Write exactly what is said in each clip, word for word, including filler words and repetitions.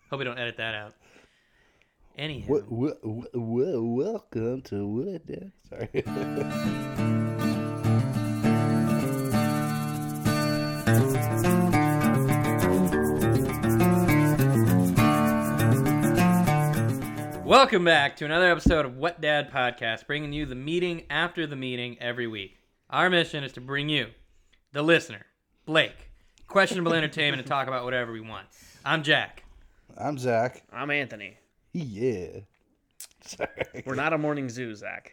Hope we don't edit that out. Anyhow. What, what, what, welcome to What Dad. Sorry. Welcome back to another episode of What Dad Podcast, bringing you the meeting after the meeting every week. Our mission is to bring you, the listener, Blake, questionable entertainment and talk about whatever we want. I'm Jack. I'm Zach. I'm Anthony. Yeah. Sorry. We're not a morning zoo, Zach.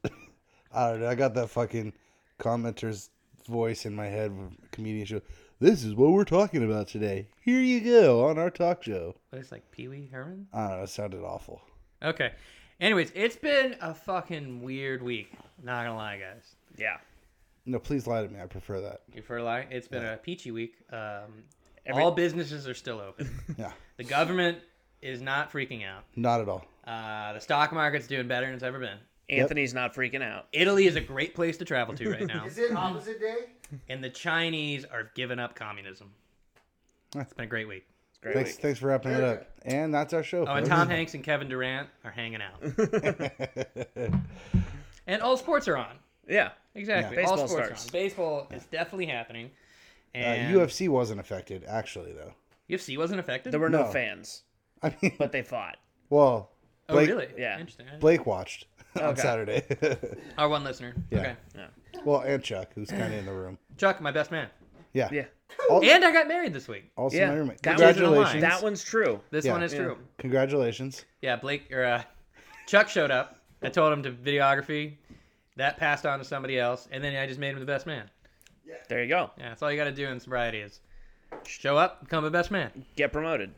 I don't know. I got that fucking commenter's voice in my head with a comedian show. This is what we're talking about today. Here you go on our talk show. What is like Pee Wee Herman? I don't know. It sounded awful. Okay. Anyways, it's been a fucking weird week. Not gonna lie, guys. Yeah. No, please lie to me. I prefer that. You prefer to lie? It's been Yeah. a peachy week. Um, Every- all businesses are still open. Yeah. The government is not freaking out. Not at all. Uh, the stock market's doing better than it's ever been. Anthony's not freaking out. Italy is a great place to travel to right now. Is it opposite day? And the Chinese are giving up communism. It's been a great week. It's a great Thanks, week. thanks for wrapping it up. And that's our show. Oh, and folks. Tom Hanks and Kevin Durant are hanging out. And all sports are on. Yeah. Exactly. Yeah. All Baseball sports starts. are on. Baseball is definitely happening. Uh, And U F C wasn't affected, actually, though. U F C wasn't affected? There were no, No. fans, I mean, but they fought. well, Oh, Blake, really? Yeah. Interesting. Blake watched on Okay. Saturday. Our one listener. Yeah. Okay. Well, and Chuck, who's kind of in the room. Chuck, my best man. Yeah. Yeah. Al- And I got married this week. Also, Yeah. my roommate. That Congratulations. was- That one's true. This Yeah. one is Yeah. true. Congratulations. Yeah, Blake or uh, Chuck showed up. I told him to videography. That passed on to somebody else, and then I just made him the best man. There you go. Yeah, that's all you got to do in sobriety is show up, become a best man. Get promoted.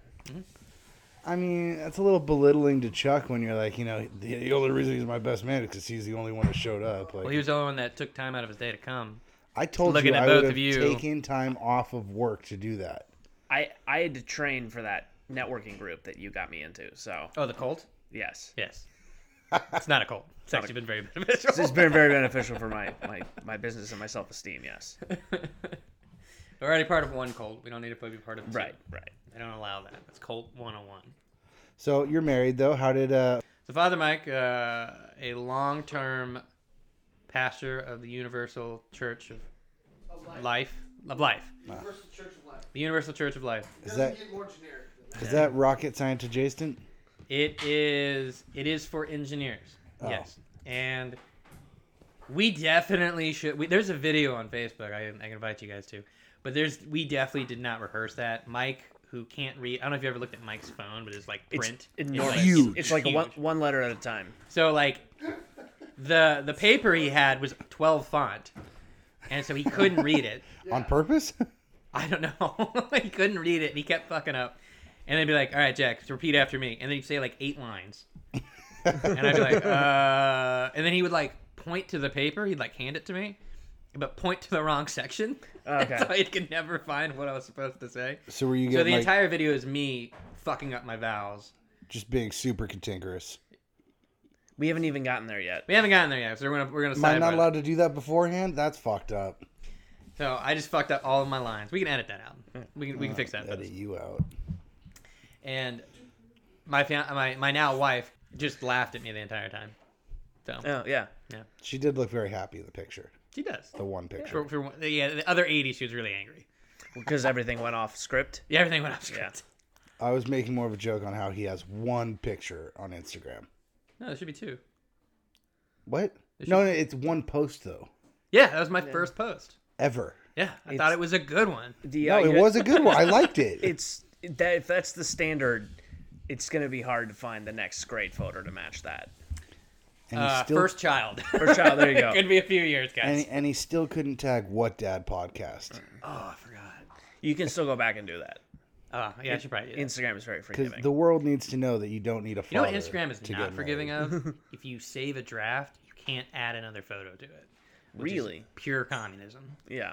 I mean, that's a little belittling to Chuck when you're like, you know, the, the only reason he's my best man is because he's the only one that showed up. Like, Well, he was the only one that took time out of his day to come. I told looking you at I both would of have you. taken time off of work to do that. I, I had to train for that networking group that you got me into. So, Oh, the cult? yes. Yes. It's not a cult. It's actually been very beneficial. This has been very beneficial for my, my, my business and my self-esteem, yes. We're already part of one cult. We don't need to be part of two. Right, right. They don't allow that. That's cult one oh one. So you're married, though. How did, uh, So Father Mike, uh, a long-term pastor of the Universal Church of Of life. Life, of Life, Universal Church of Life. the Universal Church of Life. is Doesn't that, get more generic than that. is that rocket science adjacent? It is. It is for engineers. Oh. Yes, and we definitely should. We, there's a video on Facebook. I, I can invite you guys to, but there's. We definitely did not rehearse that. Mike, who can't read. I don't know if you ever looked at Mike's phone, but it's like print. It's It's enormous. like- huge. It's like Huge. one, one letter at a time. So like, the the paper he had was twelve font, and so he couldn't read it. On purpose? I don't know. He couldn't read it, and he kept fucking up. And then be like, "All right, Jack, so repeat after me." And then he'd say like eight lines, and I'd be like, "Uh," and then he would like point to the paper. He'd like hand it to me, but point to the wrong section. Okay. So I could never find what I was supposed to say. So were you So getting, the like, entire video is me fucking up my vowels. just being super cantankerous? We haven't even gotten there yet. We haven't gotten there yet, so we're gonna we're gonna Am I side not by allowed to do that beforehand? That's fucked up. So I just fucked up all of my lines. We can edit that out. We can we can fix that. Edit post. you out. And my fian- my my now wife just laughed at me the entire time. So Oh, yeah. She did look very happy in the picture. she does. The one picture. For, for one- yeah, the other eighty, she was really angry. Because everything went off script. Yeah, everything went off script. I was making more of a joke on how he has one picture on Instagram. No, there should be two. What? There No, should- no, it's one post though. Yeah, that was my first post. Ever. Yeah, I It's- thought it was a good one. The, No, uh, it you- was a good one. I liked it. It's that if that's the standard, it's going to be hard to find the next great photo to match that. And he Uh, still, first child. First child, there you go. Could be a few years, and, guys. he- and he still couldn't tag What Dad podcast Oh, I forgot. You can still go back and do that. Oh, yeah, I should probably do that. Instagram is very because forgiving. the world needs to know that you don't need a You know father. what Instagram is to not get forgiving married. of? If you save a draft, you can't add another photo to it. which is Really? pure communism. Yeah.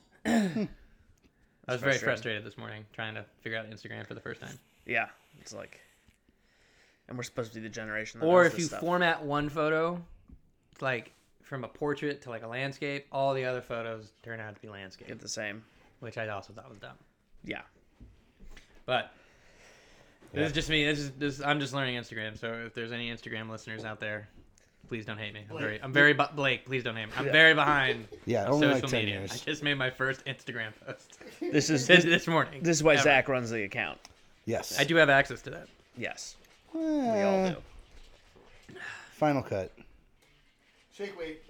I was very frustrating. frustrated this morning trying to figure out Instagram for the first time. Yeah. It's like, and we're supposed to be the generation that Or knows if this you stuff. format one photo, like from a portrait to like a landscape, all the other photos turn out to be landscape, Get the same. which I also thought was dumb. Yeah. But This is just me. This is this. I'm just learning Instagram. So if there's any Instagram listeners out there, please don't hate me. I'm very, I'm very, bu- Blake. Please don't hate me. I'm Yeah. very behind Yeah, on only social like ten media. years. I just made my first Instagram post This is this, this, this morning. this is why Ever. Zach runs the account. Yes. I do have access to that. Yes, Eh, we all do. Final cut. Shake weight.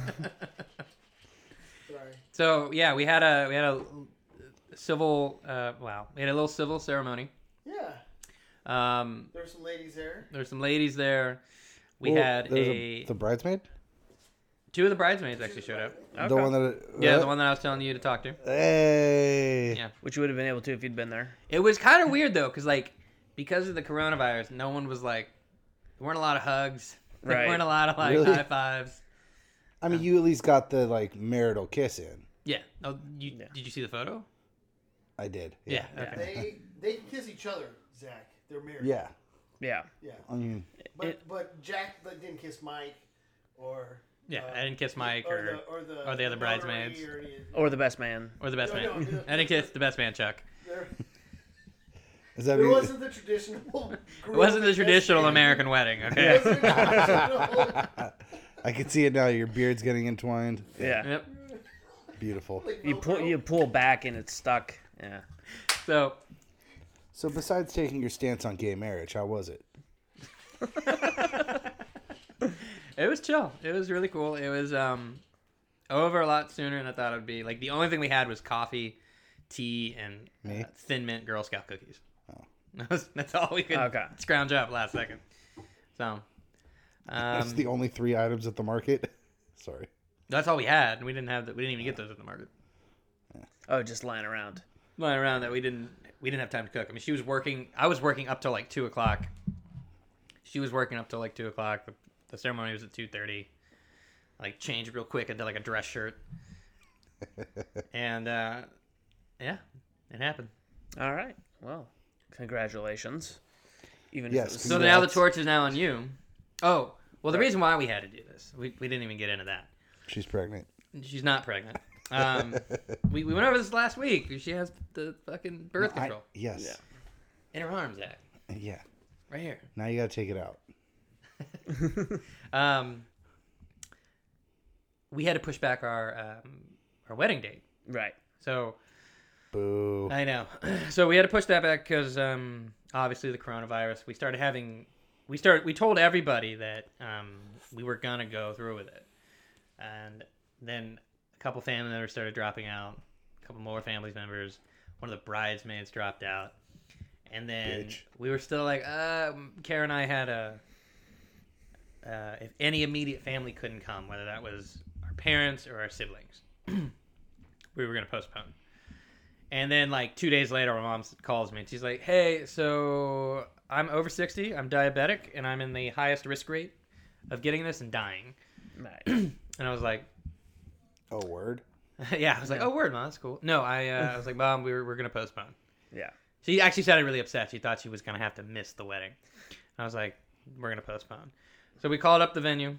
Sorry. So yeah, we had a we had a civil. Uh, wow, we had a little civil ceremony. Yeah. Um, There's some ladies there. there's some ladies there. We Well, had there's a, the bridesmaid. two of the bridesmaids actually showed up. Okay. The one that. Yeah, what? the one that I was telling you to talk to. Hey. Yeah. Which you would have been able to if you'd been there. It was kind of weird though, because like because of the coronavirus, no one was like, there weren't a lot of hugs. There Right. weren't a lot of like Really? high fives. I mean, you at least got the like marital kiss in. Yeah. Oh, you Yeah. did you see the photo? I did. Yeah. Yeah. Okay. They they can kiss each other, Zach. They're married. Yeah. Yeah. Yeah. I mean, But It- but Jack like, didn't kiss Mike, or Yeah, uh, I didn't kiss Mike or or the or the, or the other notary bridesmaids. or, any, Or the best man. or the best No, man. no, no. I didn't kiss the best man, Chuck. there, is that there mean- wasn't the traditional. It wasn't the traditional American wedding, okay? It wasn't traditional. I can see it now. Your beard's getting entwined. Yeah. Yep. Beautiful. Like You pull Velcro. you pull back and it's stuck. Yeah. So So besides taking your stance on gay marriage, how was it? it was chill. It was really cool. It was um over a lot sooner than I thought it would be. Like the only thing we had was coffee, tea, and Me? uh, Thin Mint Girl Scout cookies. Oh. That was, that's all we could Okay. scrounge up last second. So That's um, the only three items at the market. Sorry. that's all we had. We didn't have that. We didn't even get those at the market. Oh, just lying around. Lying around that we didn't we didn't have time to cook. I mean, she was working. I was working up till like two o'clock. She was working up till like two o'clock. The, the ceremony was at two thirty. Like changed real quick into like a dress shirt, and uh, yeah, it happened. All right. Well, congratulations. Even Yes, if it was So now the Congrats. torch is now on you. Oh, well, the reason why we had to do this, we we didn't even get into that. She's pregnant. She's not pregnant. Um, we, we went over this last week. She has the fucking birth I- control yes. Yeah. in her arms, Zach. Yeah. Right here. Now you got to take it out. Um, we had to push back our um, our wedding date. Right. So Boo. I know. So we had to push that back because um, obviously the coronavirus. We started having. We started. We told everybody that um, we were gonna go through with it, and then a couple family members started dropping out. A couple more family members. One of the bridesmaids dropped out, and then Bitch. we were still like, uh, Karen and I had a. Uh, if any immediate family couldn't come, whether that was our parents or our siblings, we were gonna postpone. And then, like, two days later, my mom calls me, and she's like, hey, so I'm over sixty, I'm diabetic, and I'm in the highest risk rate of getting this and dying. Right. And I was like, Oh, word. yeah, I was like, oh, word, Mom, that's cool. No, I, uh, I was like, Mom, we were, we're going to postpone. Yeah. She actually sounded really upset. She thought she was going to have to miss the wedding. And I was like, we're going to postpone. So we called up the venue,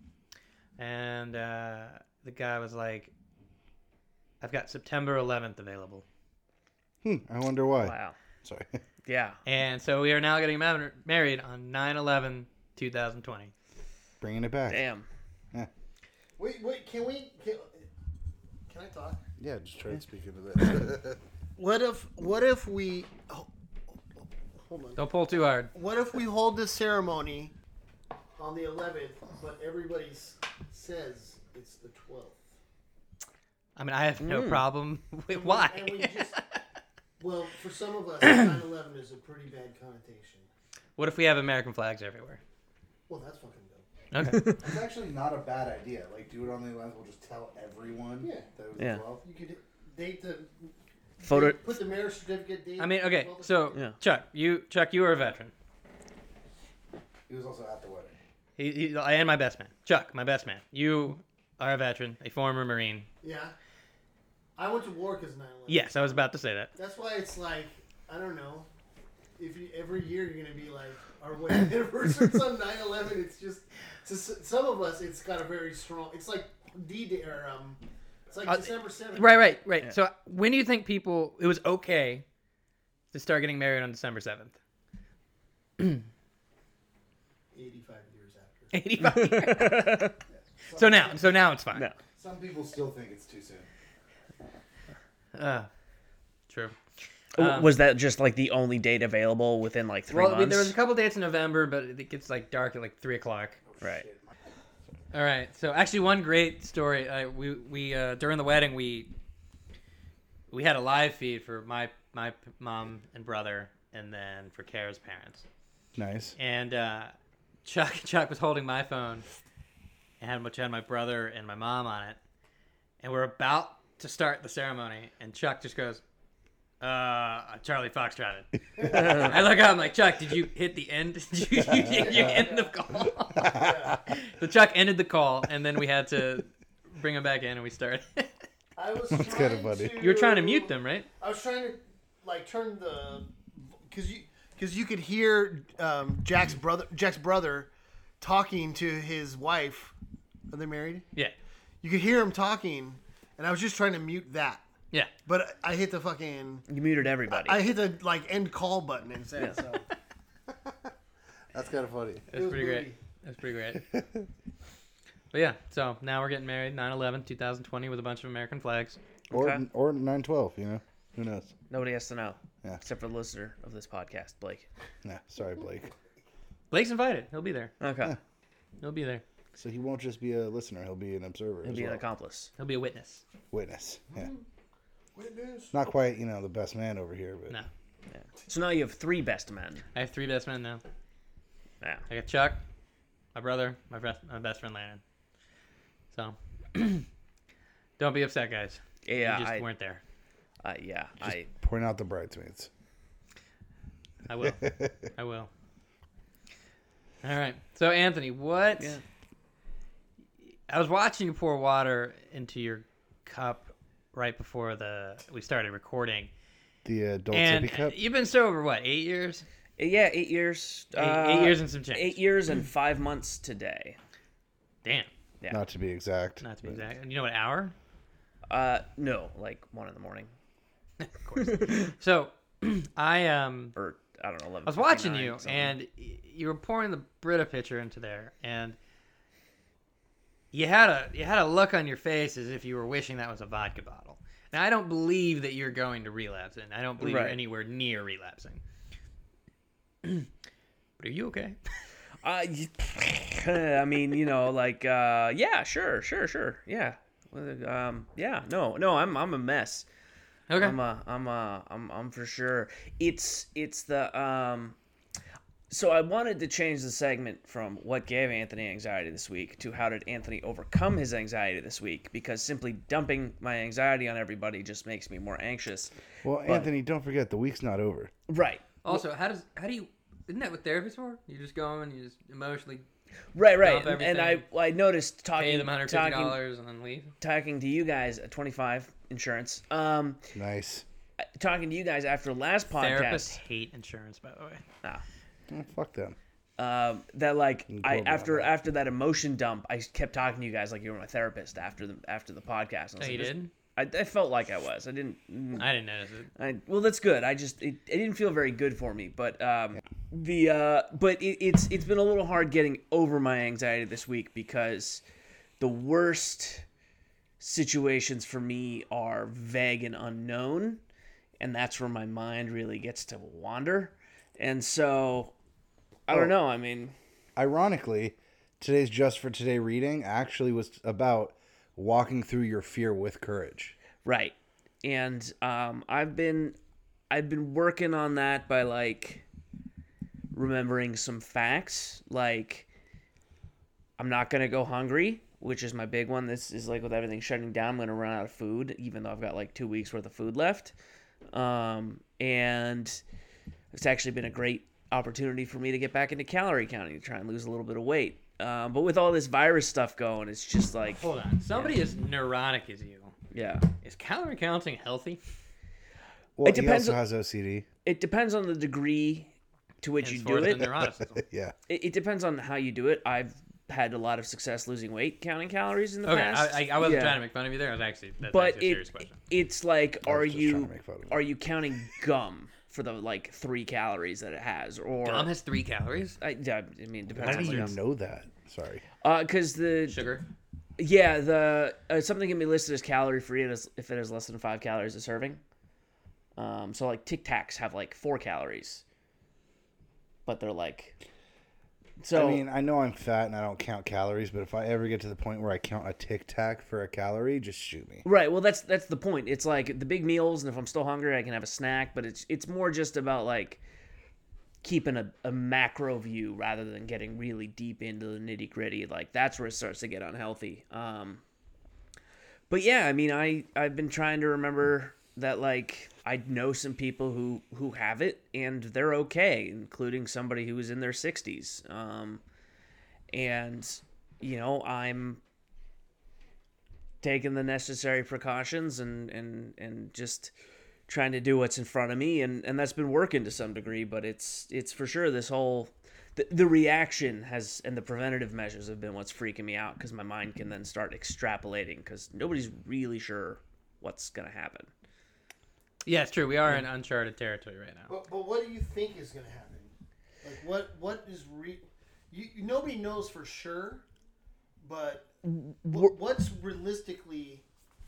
and uh, the guy was like, I've got September eleventh available. Hmm. I wonder why. Wow. Sorry. Yeah. And so we are now getting ma- married on nine eleven twenty twenty. Bringing it back. Damn. Wait, wait. Can we? Can, can I talk? Yeah, just try to speak into this. What if? What if we? Oh, hold on. Don't pull too hard. What if we hold this ceremony on the eleventh, but everybody s- says it's the twelfth? I mean, I have no Mm. problem with And we- why. and we just- Well, for some of us, nine eleven is a pretty bad connotation. What if we have American flags everywhere? Well, that's fucking dope. Okay. It's actually not a bad idea. Like, do it on the eleventh. We'll just tell everyone Yeah. that it was Yeah. the twelfth. You could date the Photo. put the marriage certificate date. I mean, okay. well, So, Yeah. Chuck, you Chuck, you are a veteran. He was also at the wedding. He, he, I am my best man. Chuck, my best man. You are a veteran, a former Marine. yeah. I went to war because nine eleven. Yes, I was about to say that. That's why it's like I don't know. If you every year you're gonna be like our wedding anniversary's on nine eleven, it's just to s- some of us it's got a very strong. It's like D Day or um, it's like Uh, December seventh. Right, right, right. Yeah. So, when do you think people it was okay to start getting married on December seventh? eighty-five years after. eighty-five years. So now, so now it's fine. No. Some people still think it's too soon. Uh, true. W- Um, was that just like the only date available within like three Well, I mean, months? there was a couple dates in November, but it gets like dark at like three o'clock. Right. All right. So actually, one great story. Uh, we we uh, during the wedding we we had a live feed for my my p- mom and brother, and then for Kara's parents. Nice. And uh, Chuck Chuck was holding my phone, and had which had my brother and my mom on it, and we're about to start the ceremony, and Chuck just goes, "Uh, Charlie Foxtrotted." I look up, I'm like, Chuck, did you hit the end? Did you, you, you end the call? So Chuck ended the call, and then we had to bring him back in, and we started. I was That's trying kinda funny. to- You were trying to mute them, right? I was trying to like turn the because you because you could hear um, Jack's brother Jack's brother talking to his wife. Are they married? Yeah. You could hear him talking, and I was just trying to mute that, Yeah. but I hit the fucking You muted everybody. I hit the like end call button instead. So That's kind of funny. That's was pretty great. booty. That's pretty great. But yeah, so now we're getting married nine eleven twenty twenty with a bunch of American flags. Or Okay. or nine twelve, you know? Who knows? Nobody has to know. Yeah. Except for the listener of this podcast, Blake. Nah, sorry, Blake. Blake's invited. He'll be there. Okay. He'll be there. So he won't just be a listener; he'll be an observer. He'll as be an well. accomplice. He'll be a witness. Witness. Yeah. witness. Not quite, you know, the best man over here, but No. Yeah. So now you have three best men. I have three best men now. Yeah. I got Chuck, my brother, my best, my best friend Landon. So, don't be upset, guys. Yeah. you just I, weren't there. uh, yeah. I. point out the bridesmaids. I will. I will. All right. So, Anthony, what? Yeah. I was watching you pour water into your cup right before the we started recording, The adult and sippy cup. you've been sober what eight years? Yeah. Eight years. Eight, uh, eight years and some change. Eight years and five months today. Damn. Yeah. Not to be exact. Not to be but- exact. And you know what hour? Uh, no, like one in the morning Of course. So, I um. or I don't know. eleven I was watching fifty-nine, you, something. and y- you were pouring the Brita pitcher into there, and you had a you had a look on your face as if you were wishing that was a vodka bottle. Now, I don't believe that you're going to relapse, and I don't believe you're Right. anywhere near relapsing. But are you okay? Uh, y- I mean, you know, like, uh, yeah, sure, sure, sure, yeah, Uh, um, yeah, no, no, I'm, I'm a mess. Okay. I'm, uh, I'm, uh, I'm, I'm for sure. It's, it's the, um, so I wanted to change the segment from what gave Anthony anxiety this week to how did Anthony overcome his anxiety this week, because simply dumping my anxiety on everybody just makes me more anxious. Well, Anthony, don't forget the week's not over. Right. Also, how does how do you? Isn't that what therapy's for? You just go and you just emotionally Right, right. Dump And I, everything. I noticed pay talking, them one hundred fifty talking, dollars and then leave. talking to you guys at twenty-five insurance. Um, Nice. talking to you guys after last podcast. Therapists hate insurance, by the way. Nah. Oh, fuck them. Um, that like You I told me after about that. after that emotion dump, I kept talking to you guys like you were my therapist after the after the podcast. And I was Oh, you like, did? I, I felt like I was. I didn't. mm, I didn't notice it. I, well, that's good. I just it, it didn't feel very good for me. But um, the uh, but it, it's it's been a little hard getting over my anxiety this week because the worst situations for me are vague and unknown, and that's where my mind really gets to wander. And so I Oh. don't know. I mean, Ironically, today's Just for Today reading actually was about walking through your fear with courage. right. And um, I've been I've been working on that by like remembering some facts. Like I'm not gonna go hungry, which is my big one. This is like with everything shutting down, I'm gonna run out of food, even though I've got like two weeks worth of food left. Um, and it's actually been a great opportunity for me to get back into calorie counting to try and lose a little bit of weight. Um, but with all this virus stuff going, it's just like, Hold on. Somebody as neurotic as you. yeah. Is calorie counting healthy? Well, It depends he also on- has O C D. It depends on the degree to which you do Henceforth, it. the neuroticism. Yeah. it. It depends on how you do it. I've had a lot of success losing weight counting calories in the Okay, past. I, I, I wasn't Yeah. trying to make fun of you there. I was actually that's But actually a serious it question. it's like, I was are just you trying to make fun of him. are you counting gum, for the like three calories that it has. Or Gum has three calories. I, yeah, I mean, it How depends do on you what it know that? Sorry. Uh, because the Sugar. yeah the uh, something can be listed as calorie free if it is less than five calories a serving. Um, so like Tic Tacs have like four calories, but they're like. So I mean, I know I'm fat and I don't count calories, but if I ever get to the point where I count a Tic Tac for a calorie, just shoot me. right, well that's that's the point. It's like the big meals, and if I'm still hungry, I can have a snack. But it's it's more just about like keeping a, a macro view rather than getting really deep into the nitty gritty. Like that's where it starts to get unhealthy. Um, but yeah, I mean, I I've been trying to remember that like I know some people who who have it and they're okay, including somebody who was in their sixties. Um, and you know, I'm taking the necessary precautions and and and just trying to do what's in front of me, and and that's been working to some degree. But it's it's for sure this whole the, the reaction has and the preventative measures have been what's freaking me out, because my mind can then start extrapolating because nobody's really sure what's gonna happen. Yeah, it's true. We are in uncharted territory right now. But, but what do you think is going to happen? Like, what what is re... You, nobody knows for sure, but what, what's realistically,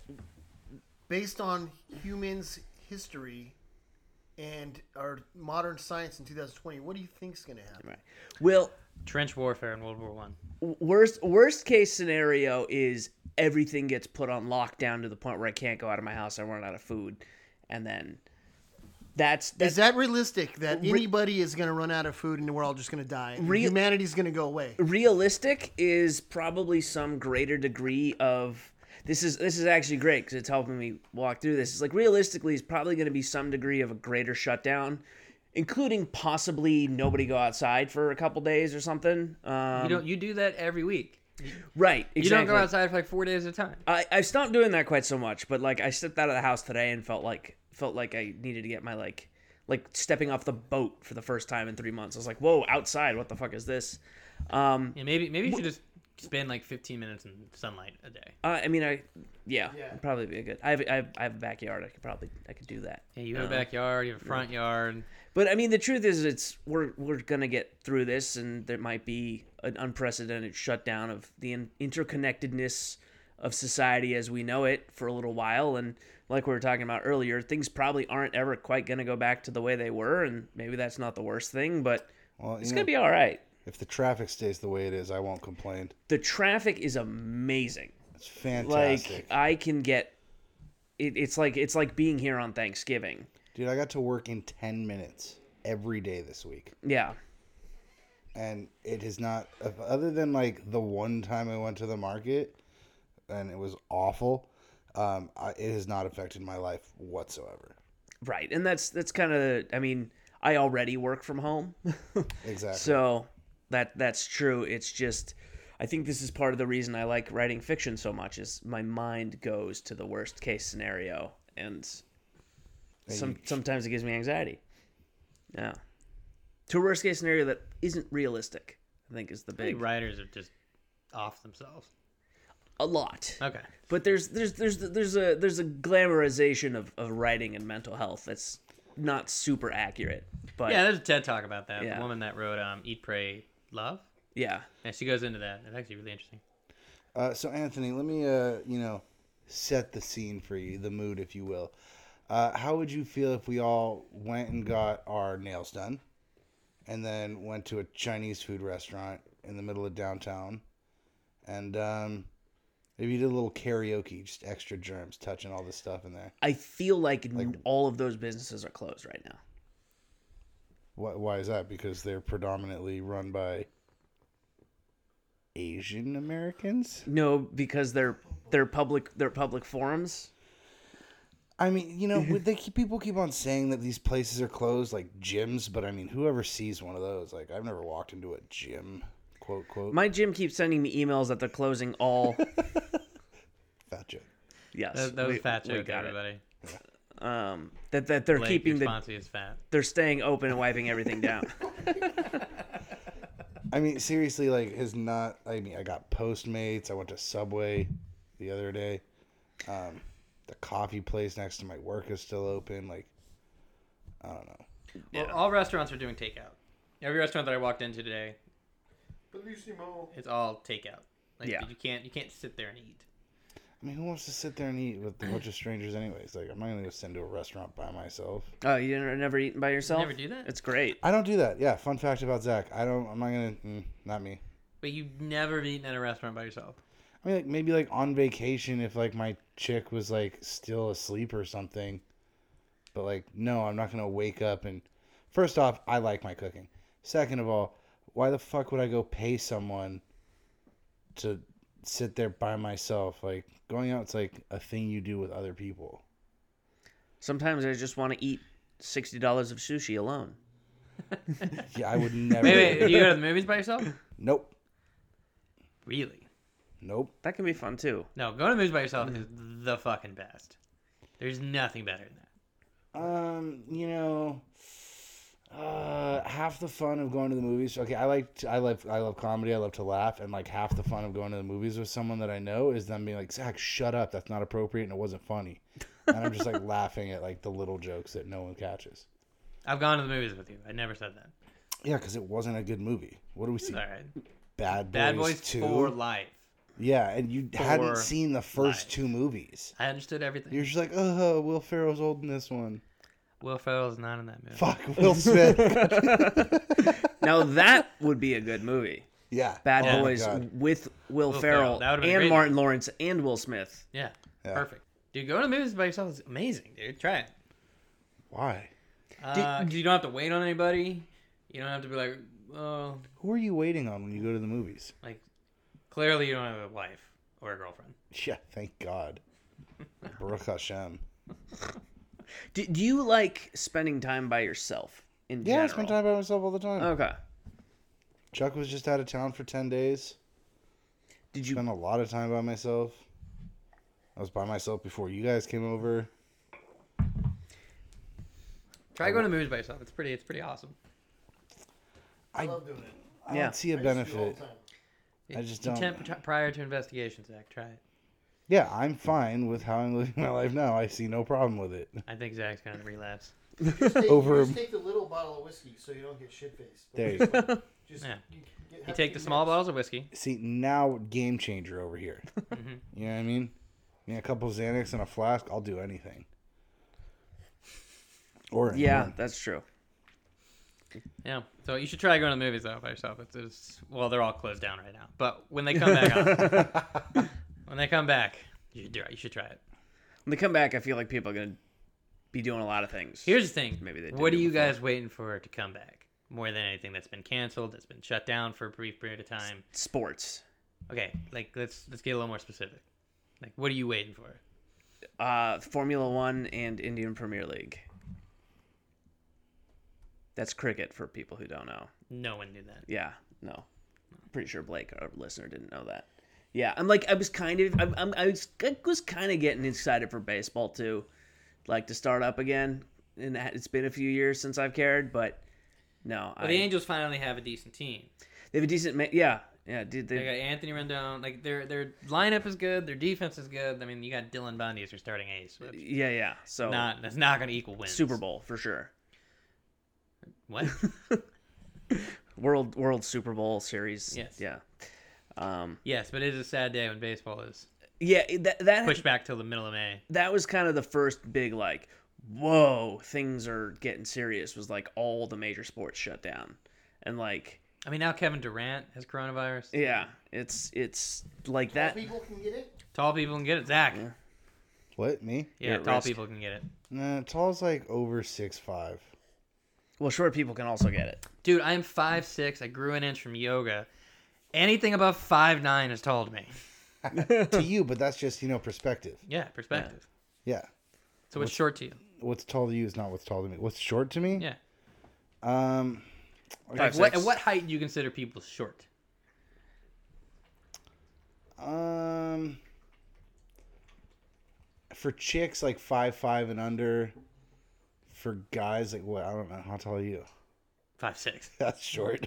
based on humans' history and our modern science in two thousand twenty, what do you think is going to happen? Right. Well, Trench warfare in World War One. worst worst case scenario is everything gets put on lockdown to the point where I can't go out of my house. I run out of food, and then that's, that's Is that realistic that anybody is going to run out of food and we're all just going to die? And Real- humanity's going to go away. realistic is probably some greater degree of this is this is actually great because it's helping me walk through this. It's like realistically is probably going to be some degree of a greater shutdown, including possibly nobody go outside for a couple days or something. Um, You don't. You do that every week. right? Exactly. You don't go outside for like four days at a time. I I've stopped doing that quite so much, but like I stepped out of the house today and felt like felt like I needed to get my like like stepping off the boat for the first time in three months. I was like, whoa, outside! What the fuck is this? Um, Yeah, maybe maybe you should just spend like fifteen minutes in sunlight a day. uh, I mean, I yeah, Yeah. it'd probably be a good. I have, I have I have a backyard. I could probably I could do that. Yeah, you have a Um, backyard, you have a front yard. But I mean, the truth is, it's we're we're gonna get through this, and there might be an unprecedented shutdown of the in- interconnectedness of society as we know it for a little while. And like we were talking about earlier, things probably aren't ever quite gonna go back to the way they were, and maybe that's not the worst thing, but Well, you it's know, gonna be all right. if the traffic stays the way it is, I won't complain. The traffic is amazing. It's fantastic. Like I can get. It, it's like it's like being here on Thanksgiving. Dude, I got to work in ten minutes every day this week. Yeah. And it is not, other than like the one time I went to the market and it was awful, um, I, it has not affected my life whatsoever. Right. And that's that's kind of, I mean, I already work from home. Exactly. So that that's true. It's just, I think this is part of the reason I like writing fiction so much is my mind goes to the worst case scenario, and some you- sometimes it gives me anxiety. Yeah. To a worst case scenario that isn't realistic, I think is the Maybe big writers are just off themselves. a lot. Okay. But there's there's there's there's a there's a glamorization of, of writing and mental health that's not super accurate. But Yeah, there's a TED talk about that. Yeah. The woman that wrote um, Eat, Pray, Love. yeah. Yeah, she goes into that. It's actually really interesting. Uh, so, Anthony, let me, uh, you know, set the scene for you, the mood, if you will. Uh, how would you feel if we all went and got our nails done and then went to a Chinese food restaurant in the middle of downtown and um, maybe did a little karaoke, just extra germs, touching all this stuff in there? I feel like, n all of those businesses are closed right now. Why, why is that? Because they're predominantly run by Asian Americans? No, because they're they're public they're public forums. I mean, you know, they keep, people keep on saying that these places are closed, like gyms, but I mean, whoever sees one of those, like, I've never walked into a gym, quote, quote. My gym keeps sending me emails that they're closing all. Fat joke. Yes, That, that was we- a fat we joke, got it. everybody. Um, that that they're Blake, keeping your the sponsor is fat. they're staying open and wiping everything down. I mean, seriously, like, has not, I mean, I got Postmates, I went to Subway the other day, um, the coffee place next to my work is still open, like, I don't know. Yeah. Well, all restaurants are doing takeout. Every restaurant that I walked into today, Bellissimo. it's all takeout. Like Yeah. you can't you can't sit there and eat. I mean, who wants to sit there and eat with a bunch of strangers anyways? Like, I'm not going to go sit into a restaurant by myself. Oh, you never, never eaten by yourself? Never do that? It's great. I don't do that. Yeah, fun fact about Zach. I don't, I'm not going to, mm, not me. But you've never eaten at a restaurant by yourself. I mean, like, maybe like on vacation if like my chick was like still asleep or something. But like, no, I'm not going to wake up and, first off, I like my cooking. Second of all, why the fuck would I go pay someone to sit there by myself? Like, going out's like a thing you do with other people. Sometimes I just want to eat sixty dollars of sushi alone. Yeah, I would never. Wait, wait, do you go to the movies by yourself? Nope. Really? Nope. That can be fun too. No, going to the movies by yourself is the fucking best. There's nothing better than that. Um, you know, uh, half the fun of going to the movies. Okay, I like, to, I love, I love comedy. I love to laugh, and like half the fun of going to the movies with someone that I know is them being like, Zach, shut up. That's not appropriate, and it wasn't funny. And I'm just like laughing at like the little jokes that no one catches. I've gone to the movies with you. I never said that. Yeah, because it wasn't a good movie. What do we see? All right. Bad Boys, Bad Boys two. for life. Yeah, and you hadn't For seen the first life. two movies. I understood everything. You're just like, oh, Will Ferrell's old in this one. Will Ferrell's not in that movie. Fuck, Will Smith. Now that would be a good movie. Yeah. Bad Oh my Boys God. with Will, Will Ferrell, Ferrell. That would've been a and great Martin Lawrence and Will Smith. Yeah. Yeah. Perfect. Dude, going to the movies by yourself is amazing, dude. Try it. Why? Uh, 'cause you don't have to wait on anybody. You don't have to be like, oh, Who are you waiting on when you go to the movies? like, clearly you don't have a wife or a girlfriend. Yeah, thank God. Baruch Hashem. Do, do you like spending time by yourself in Yeah, I general? spend time by myself all the time. Okay. Chuck was just out of town for ten days. Did you? Spent a lot of time by myself. I was by myself before you guys came over. Try going to movies by yourself. It's pretty. It's pretty awesome. I, I- love doing it. I Yeah. don't see a I used to do it all benefit. the time. I just don't. Intent prior to investigation, Zach. Try it. Yeah, I'm fine with how I'm living my life now. I see no problem with it. I think Zach's gonna relapse. Just take, Over- you just take the little bottle of whiskey so you don't get shit faced. There you go. Just, Yeah. you, get, You have take to the small mix. bottles of whiskey. See, now game changer over here. Mhm. You know what I mean? I mean, a couple Xanax and a flask, I'll do anything. Or Yeah, anyone. that's true. Yeah. So you should try going to the movies though by yourself. It's, it's well, they're all closed down right now. But when they come back on, when they come back, you should do it. You should try it. When they come back, I feel like people are gonna be doing a lot of things. Here's the thing. Maybe they What are did you before. guys waiting for to come back? More than anything that's been canceled, that's been shut down for a brief period of time. Sports. Okay, like let's let's get a little more specific. Like, what are you waiting for? Uh, Formula One and Indian Premier League. That's cricket for people who don't know. No one knew that. Yeah, no. Pretty sure Blake, our listener, didn't know that. Yeah, I'm like, I was kind of, I'm, I'm, I was, I was kind of getting excited for baseball too, like to start up again. And it's been a few years since I've cared, but no. But I, the Angels finally have a decent team. they have a decent, ma- yeah, yeah. Did They they? got Anthony Rendon. Like their their lineup is good. Their defense is good. I mean, you got Dylan Bundy as your starting ace. Which Yeah, yeah. So not that's not going to equal wins. Super Bowl for sure. What? World World Super Bowl series. Yes. Yeah. Um. Yes, but it is a sad day when baseball is Yeah. it- That that pushed back till the middle of May. that was kind of the first big like, whoa, things are getting serious. Was like all the major sports shut down, and like, I mean, now Kevin Durant has coronavirus. yeah, it's it's like Tall that. people can get it. Tall people can get it. Zach. Yeah. Yeah, What, me? You're at tall risk. people can get it. Nah, tall's like over six five. Well, short people can also get it. Dude, I'm five six. I grew an inch from yoga. Anything above five nine is tall to me. To you, but that's just, you know, perspective. Yeah, perspective. Yeah. So what's short to you? What's tall to you is not what's tall to me. What's short to me? Yeah. Um, Five, Like, what, six. at what height do you consider people short? um, for chicks, like five five and under. For guys, like what? I don't know. How tall are you? Five six. That's short.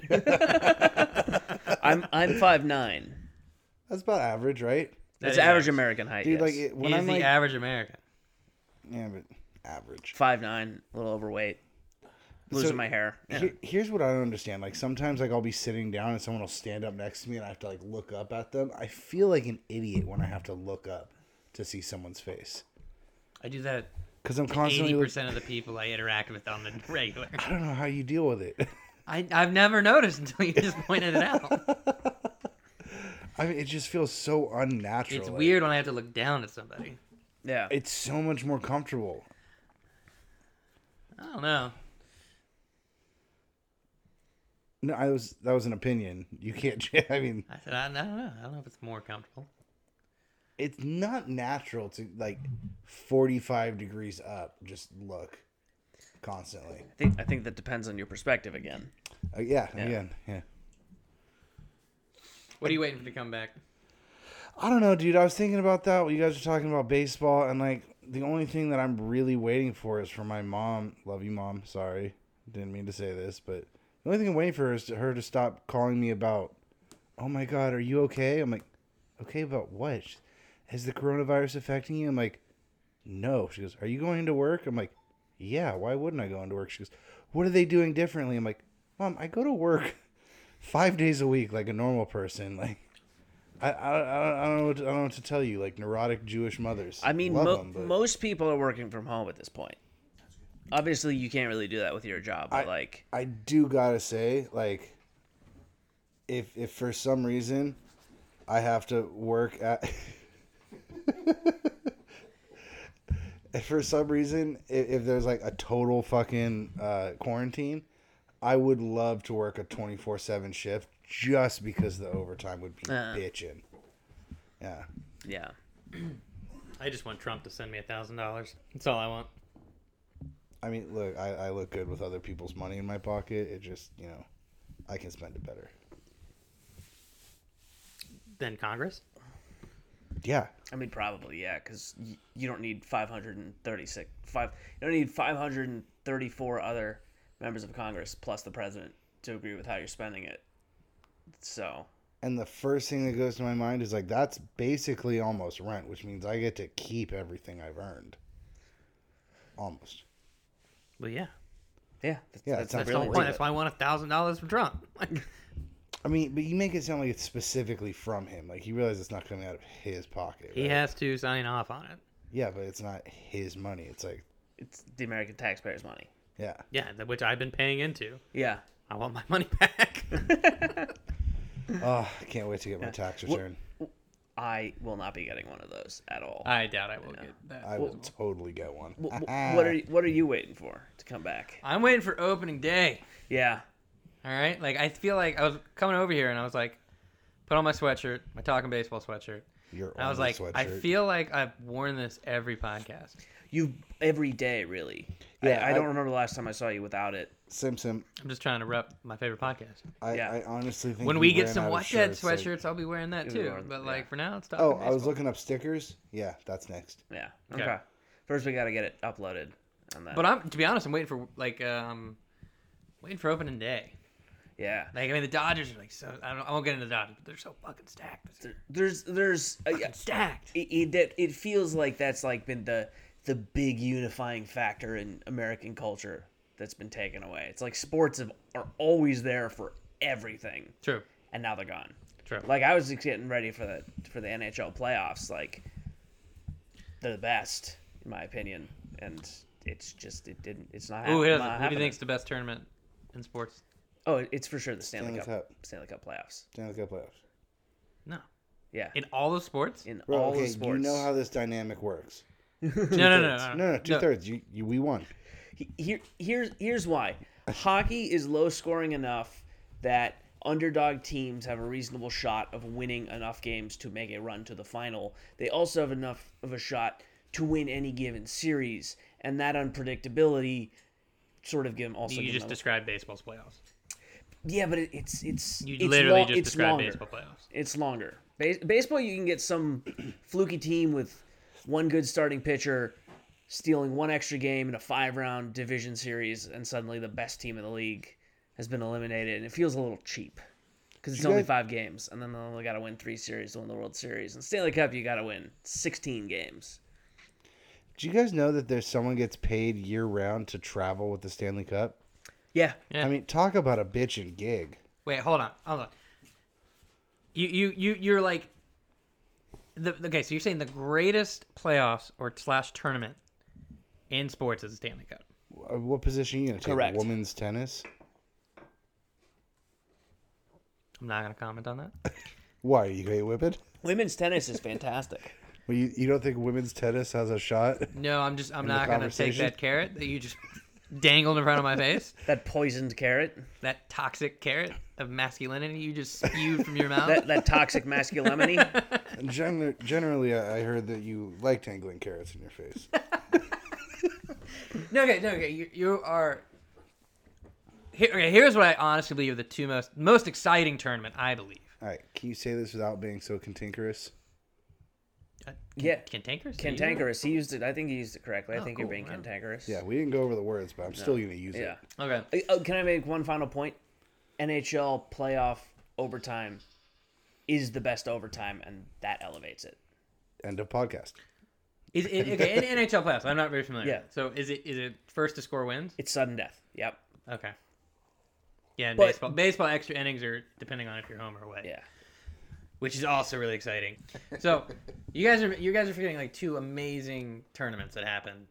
I'm I'm five nine. That's about average, right? That's That is average American height. Dude, yes. like it, when He's I'm the like, average American. yeah, but average. five nine, a little overweight. losing So, my hair. Yeah. Here, here's what I don't understand. Like sometimes, like I'll be sitting down and someone will stand up next to me, and I have to like look up at them. I feel like an idiot when I have to look up to see someone's face I do that because I'm constantly. eighty Look, percent of the people I interact with on the regular. I don't know how you deal with it. I, I've never noticed until you just pointed it out. I mean, it just feels so unnatural. It's like, weird when I have to look down at somebody. Yeah. It's so much more comfortable. I don't know. No, I was that was an opinion. You can't. I mean, I said I, I don't know. I don't know if it's more comfortable. it's not natural to like forty-five degrees up. Just look constantly. I think I think that depends on your perspective again. Uh, yeah, Yeah. again, yeah. What are you waiting for to come back? I don't know, dude. I was thinking about that. You guys were talking about baseball, and like the only thing that I'm really waiting for is for my mom. Love you, mom. Sorry, didn't mean to say this, but the only thing I'm waiting for is to her to stop calling me about. Oh my God, are you okay? I'm like, okay about what? She- Is the coronavirus affecting you? I'm like, no. She goes, are you going to work? I'm like, yeah. Why wouldn't I go into work? She goes, what are they doing differently? I'm like, Mom, I go to work five days a week like a normal person. Like, I I, I, I don't know what to, I don't know what to tell you. Like neurotic Jewish mothers. I mean, Love mo- them, but most people are working from home at this point. Obviously, you can't really do that with your job, but I- like, I do gotta say, like, if if for some reason I have to work at. If for some reason, if, if there's like a total fucking uh, quarantine, I would love to work a twenty-four seven shift just because the overtime would be Uh. bitching. Yeah. yeah, I just want Trump to send me a thousand dollars. That's all I want. I mean, look, I, I look good with other people's money in my pocket. It just, you know, I can spend it better. Then Congress. Yeah. I mean, probably yeah, because y- you don't need five hundred thirty-six five. You don't need five hundred thirty-four other members of Congress plus the president to agree with how you're spending it. So And the first thing that goes to my mind is like, that's basically almost rent, which means I get to keep everything I've earned. Almost. Well, yeah. yeah, that's, Yeah, that's, it's not That's really the really point. it. That's why I want a thousand dollars from Trump. Like, I mean, but you make it sound like it's specifically from him. Like, he realizes it's not coming out of his pocket. he right? has to sign off on it. Yeah, but it's not his money. It's like, It's the American taxpayers' money. yeah. Yeah, that- which I've been paying into. Yeah. I want my money back. Oh, I can't wait to get my tax return. I will not be getting one of those at all. I doubt I will get that. I will totally get one. Wh- wh- what are you, what are you waiting for to come back? I'm waiting for opening day. Yeah. All right, like I feel like I was coming over here and I was like, put on my sweatshirt, my Talking Baseball sweatshirt. Your And I was only like, I sweatshirt. feel like I've worn this every podcast. You every day, really. Yeah, I, I I- don't remember the last time I saw you without it. Sim Sim, I'm just trying to rep my favorite podcast. I, Yeah. I honestly think When you we get ran some out of Watch Dead shirts, like- sweatshirts, I'll be wearing that You'll be too. wearing- But yeah. like for now, it's Talking Oh, Baseball. I was looking up stickers. Yeah, that's next. Yeah. Okay. Okay. First, we got to get it uploaded. And then, But I'm to be honest, I'm waiting for like um, waiting for opening day. yeah. Like I mean, the Dodgers are like so. I don't. I won't get into the Dodgers, but they're so fucking stacked. This year. There's there's uh, yeah, Fucking stacked. it, it, that- it feels like that's like been the the big unifying factor in American culture that's been taken away. It's like sports have, are always there for everything, True. and now they're gone. True. Like I was just getting ready for the for the N H L playoffs. Like they're the best in my opinion, and it's just it didn't. It's not. Who hap- has not it? Who do you happening. think's the best tournament in sports? Oh, it's for sure the Stanley, Stanley Cup, Cup. Stanley Cup playoffs. Stanley Cup playoffs. No. Yeah, In all the sports? in Bro, all okay, the sports. you know how this dynamic works. no, no, no, no, No, no, two thirds. You, you, we won. Here, here's here's why. Hockey is low scoring enough that underdog teams have a reasonable shot of winning enough games to make a run to the final. They also have enough of a shot to win any given series, and that unpredictability sort of give them also. You give just them- described baseball's playoffs. yeah, but it, it's it's You it's literally lo- just it's described longer. baseball playoffs. It's longer. Base- baseball, you can get some fluky team with one good starting pitcher stealing one extra game in a five-round division series, and suddenly the best team in the league has been eliminated, and it feels a little cheap because it's You only guys- five games, and then they only got to win three series to win the World Series. And Stanley Cup, you got to win sixteen games. Do you guys know that there's someone gets paid year round to travel with the Stanley Cup? Yeah. Yeah. I mean, talk about a bitchin' gig. Wait, hold on, hold on. You you you you're like, the okay. So you're saying the greatest playoffs or slash tournament in sports is the Stanley Cup. Uh, What position are you gonna take? Correct. Women's tennis? I'm not gonna comment on that. Why? You hate women? Women's tennis is fantastic. Well, you, you don't think women's tennis has a shot? No, I'm just I'm In the not gonna take conversation? that carrot that you just dangled in front of my face. That poisoned carrot. That toxic carrot of masculinity you just spewed from your mouth. That that toxic masculinity. And gen- generally, I I heard that you like dangling carrots in your face. No, okay, no, okay. You, you are. Here, okay, here's what I honestly believe are the two most most exciting tournament. I believe. All right, can you say this without being so cantankerous? Uh, Yeah. Cantankerous. Cantankerous. He used it. I think he used it correctly. I Oh, think cool, you're being wow. cantankerous. Yeah, we didn't go over the words, but I'm still going to use Yeah. it. Okay. Uh, Oh, can I make one final point? N H L playoff overtime is the best overtime, and that elevates it. End of podcast. Is it, okay, in N H L playoffs, I'm not very familiar. Yeah. So is it is it first to score wins? It's sudden death. Yep. Okay. Yeah, in But- baseball, baseball extra innings are depending on if you're home or away. Yeah. Which is also really exciting. So, you guys are you guys are forgetting like two amazing tournaments that happened.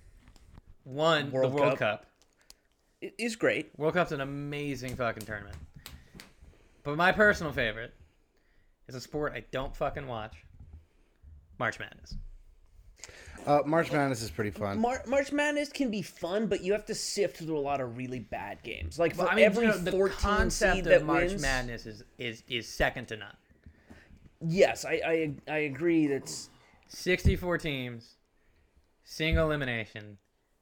One, World the World Cup. Cup. It is great. World Cup's an amazing fucking tournament. But my personal favorite is a sport I don't fucking watch. March Madness. Uh, March Madness is pretty fun. Mar- March Madness can be fun, but you have to sift through a lot of really bad games. Like for Well, I mean, every you know, the fourteen concept seed of that March wins, Madness is, is is second to none. yes, I, I I agree. That's sixty-four teams, single elimination.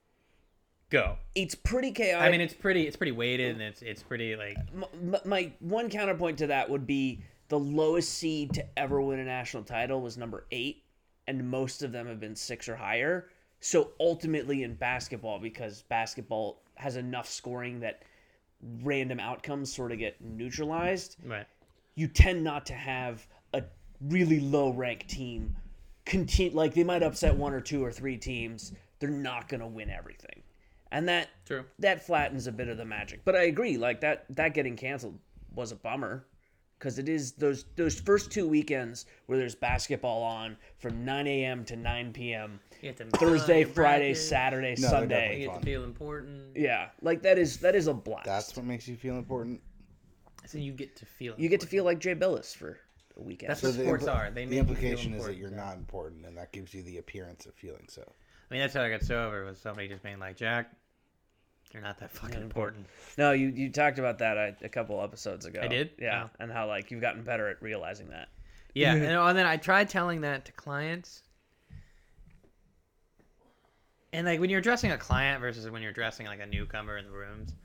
Go. it's pretty chaotic. I mean, it's pretty it's pretty weighted and it's it's pretty like my, my one counterpoint to that would be the lowest seed to ever win a national title was number eight, and most of them have been six or higher. So ultimately in basketball, because basketball has enough scoring that random outcomes sort of get neutralized, right. you tend not to have a really low ranked team continue, like they might upset one or two or three teams. They're not going to win everything. And that True. that flattens a bit of the magic. But I agree, like that that getting canceled was a bummer, because it is those those first two weekends where there's basketball on from nine a.m. to nine p.m. You get to Thursday, fill out your Friday, bracket, Saturday, No, they're Sunday. definitely You get fun. to feel important. Yeah, like that is that is a blast. That's what makes you feel important. So you get to feel you get to important. feel like Jay Billis for a weekend. That's what sports impl- are. They the make you feel implication is that important. you're not important, and that gives you the appearance of feeling so. I mean, that's how I got sober, was somebody just being like, Jack, you're not that fucking important. No, you you talked about that a, a couple episodes ago. I did? Yeah, Oh. and how like you've gotten better at realizing that. Yeah, and, and then I tried telling that to clients. And like when you're addressing a client versus when you're addressing like a newcomer in the rooms,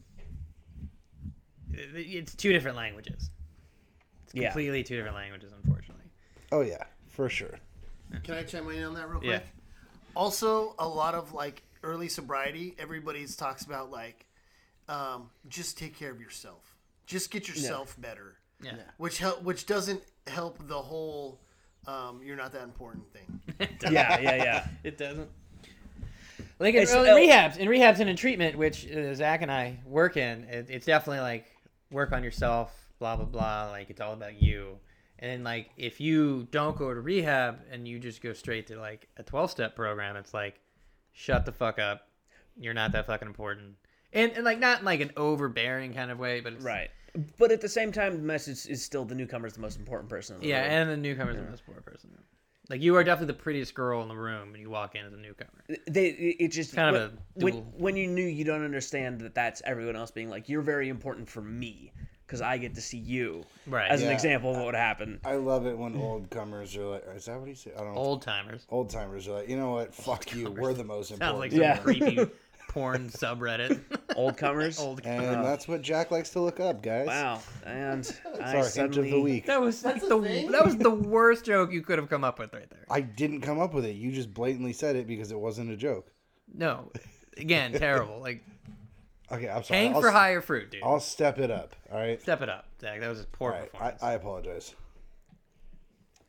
it- it's two different languages. It's Yeah. completely two different languages, unfortunately. Oh yeah, for sure. Can I chime in on that real quick? Yeah. Also, a lot of like early sobriety, everybody's talks about like, um, just take care of yourself. Just get yourself better, Yeah. which help, which doesn't help the whole um, "you're not that important" thing. Yeah, yeah, yeah. It doesn't. Like in, It's- well, in uh, rehabs, in rehabs and in treatment, which uh, Zach and I work in, it, it's definitely like work on yourself, blah blah blah. Like it's all about you. And then like if you don't go to rehab and you just go straight to like a twelve-step program, it's like shut the fuck up. You're not that fucking important. And, and like not in like an overbearing kind of way, but it's, Right. But at the same time, the message is still the newcomer's the most important person in the yeah. room. And the newcomer's the most poor person. Like you are definitely the prettiest girl in the room when you walk in as a newcomer. They, it just kind of when, a when, dual- when you knew you don't understand that that's everyone else being like, you're very important for me because I get to see you. Right. As an Yeah. example of what would happen. I love it when old comers are like, is that what he said? I don't know. Old timers. Old timers are like, you know what? Fuck you. We're the most Sounds like important. some Yeah. creepy porn subreddit. Old comers. Old. And that's what Jack likes to look up, guys. Wow. And It's I our suddenly hint of the week. That was like That's a the thing? that was the worst joke you could have come up with right there. I didn't come up with it. You just blatantly said it because it wasn't a joke. No, again, terrible. Like Okay, I'm sorry. hang I'll, for s- higher fruit, dude. I'll step it up. All right. Step it up, Zach. That was a poor All right. I, performance. I apologize.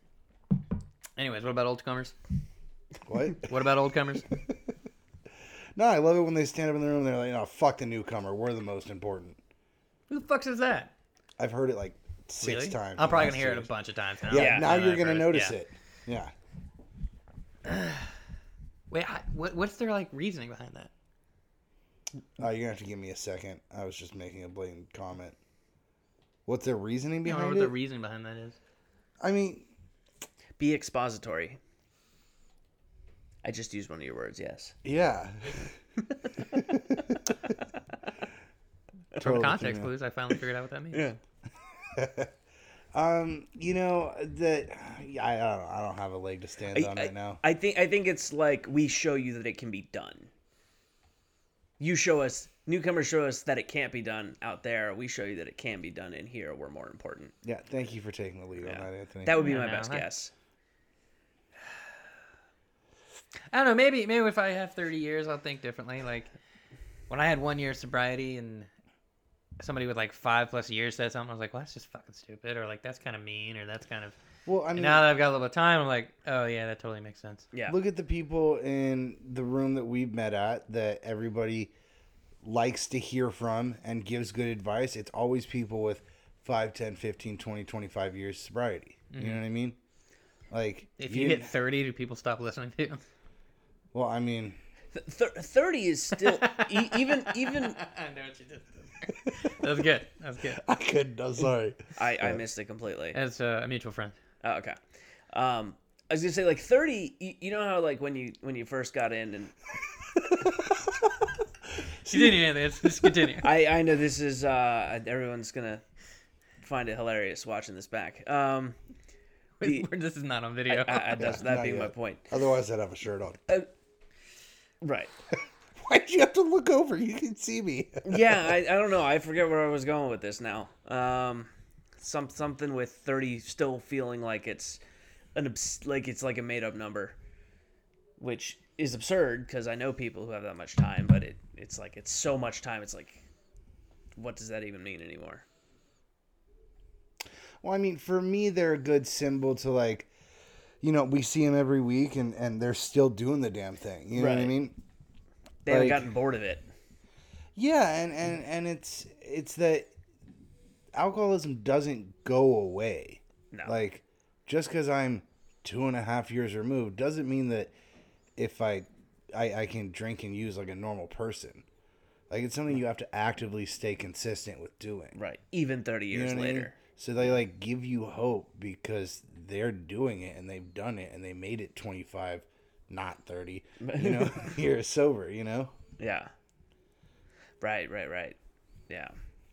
Anyways, what about old comers? What? What about old comers? No, I love it when they stand up in the room and they're like, "No, fuck the newcomer. We're the most important." Who the fuck says that? I've heard it like six Really? times. I'm probably in gonna the hear last it a two bunch of times now. years. Yeah, Yeah, now Now you're that I've gonna heard notice yeah. it. Yeah. Wait, I, what, what's their like reasoning behind that? Oh, you're gonna have to give me a second. I was just making a blatant comment. What's their reasoning I don't know behind what it? the reasoning behind that is. I mean, Be expository. I just used one of your words, yes. yeah. From Totally context threw me clues, I finally figured out what that means. Yeah. Um, you know that yeah, I, I don't know. I don't have a leg to stand I, on I- right now. I think I think it's like we show you that it can be done. You show us, newcomers show us that it can't be done out there. We show you that it can be done in here. We're more important. Yeah, thank you for taking the lead Yeah. on that, Anthony. That would be Yeah, my no, best I- guess. I don't know. Maybe maybe if I have thirty years, I'll think differently. Like when I had one year of sobriety and somebody with like five plus years said something, I was like, "Well, that's just fucking stupid," or like that's kind of mean, or that's kind of. well, I And mean, now that I've got a little bit of time, I'm like, "Oh yeah, that totally makes sense." Yeah. look at the people in the room that we've met at that everybody likes to hear from and gives good advice. It's always people with five, ten, fifteen, twenty, twenty-five years sobriety. You know what I mean? Like, If you hit thirty, do people stop listening to you? well, I mean, Th- thirty is still e- even even. I know what you did. That was good. That was good. I couldn't. I'm sorry. I, I missed it completely. As uh, a mutual friend. Oh, okay. Um, I was gonna say like thirty. You, you know how like when you when you first got in and Continue, Anthony. Let's just continue. I I know this is uh everyone's gonna find it hilarious watching this back. Um, the- This is not on video. I, I, that's that not being my yet. point. Otherwise, I'd have a shirt on. Right. Why'd you have to look over? You can see me. Yeah, I, I don't know. I forget where I was going with this now. Um, some something with thirty still feeling like it's an abs- like it's like a made up number, which is absurd because I know people who have that much time, but it it's like it's so much time. It's like, what does that even mean anymore? Well, I mean, for me, they're a good symbol to, like, you know, we see them every week and, and they're still doing the damn thing. You know what I Right. mean? They haven't Like- gotten bored of it. Yeah, and, and, and it's it's that alcoholism doesn't go away. No. Like, just because I'm two and a half years removed doesn't mean that if I, I I can drink and use like a normal person. Like, it's something you have to actively stay consistent with doing. Right. Even thirty You years know what I mean? later. So they like give you hope because they're doing it and they've done it and they made it twenty-five, not thirty, you know, years sober, you know? Yeah. Right. Right. Right. Yeah.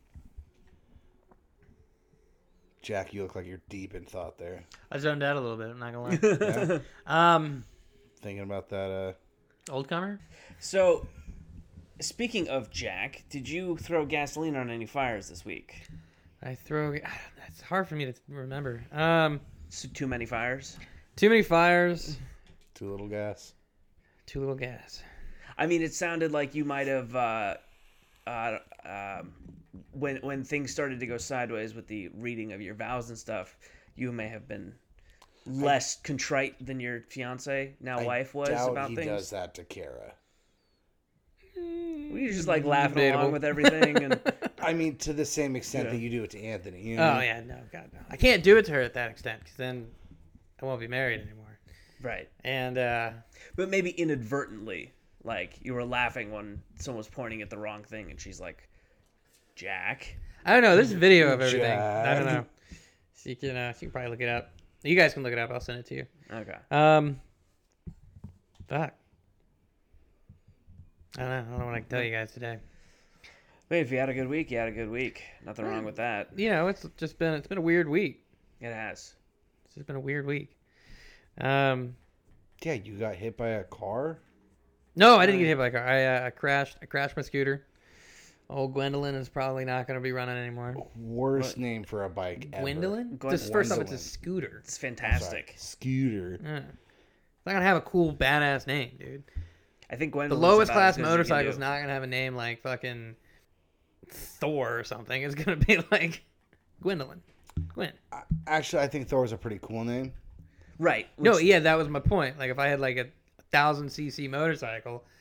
Jack, you look like you're deep in thought there. I zoned out a little bit. I'm not gonna lie. um, Thinking about that, uh, old comer. So, speaking of Jack, did you throw gasoline on any fires this week? I throw. It's hard for me to remember. Um, So, too many fires? too many fires. too little gas. Too little gas. I mean, it sounded like you might have, uh, uh, um, when when things started to go sideways with the reading of your vows and stuff, you may have been less contrite than your fiance, now wife, was doubt about he things. does that to Kara. We just like laughing Debatable. along with everything, and I mean, to the same extent Yeah. that you do it to Anthony. You know? Oh yeah, no, God, no. I can't do it to her at that extent because then I won't be married anymore. right. And uh, But maybe inadvertently, like you were laughing when someone was pointing at the wrong thing, and she's like, "Jack." I don't know. There's a video of everything. I don't Jack. know. So you can, uh, you can probably look it up. You guys can look it up. I'll send it to you. Okay. Um, fuck. I don't know. I don't know what I can tell you guys today. Wait, if you had a good week, you had a good week. Nothing wrong with that. You know, it's just been it's been a weird week. It has. It's just been a weird week. Um, Yeah, you got hit by a car? no, I didn't get hit by a car. I, uh, I crashed. I crashed my scooter. Old Gwendolyn is probably not going to be running anymore. Worst name for a bike ever. Gwendolyn? Gwen- Just first off, it's a Gwendolyn. scooter. It's Sorry, fantastic. Scooter. Yeah. It's not gonna have a cool badass name, dude. I think The Gwendolyn's lowest about class as good as you can motorcycle is do. not gonna have a name like fucking Thor or something. It's gonna be like Gwendolyn. Gwen. Actually, I think Thor's a pretty cool name. Right. No, which- yeah, that was my point. Like if I had like a thousand cc motorcycle,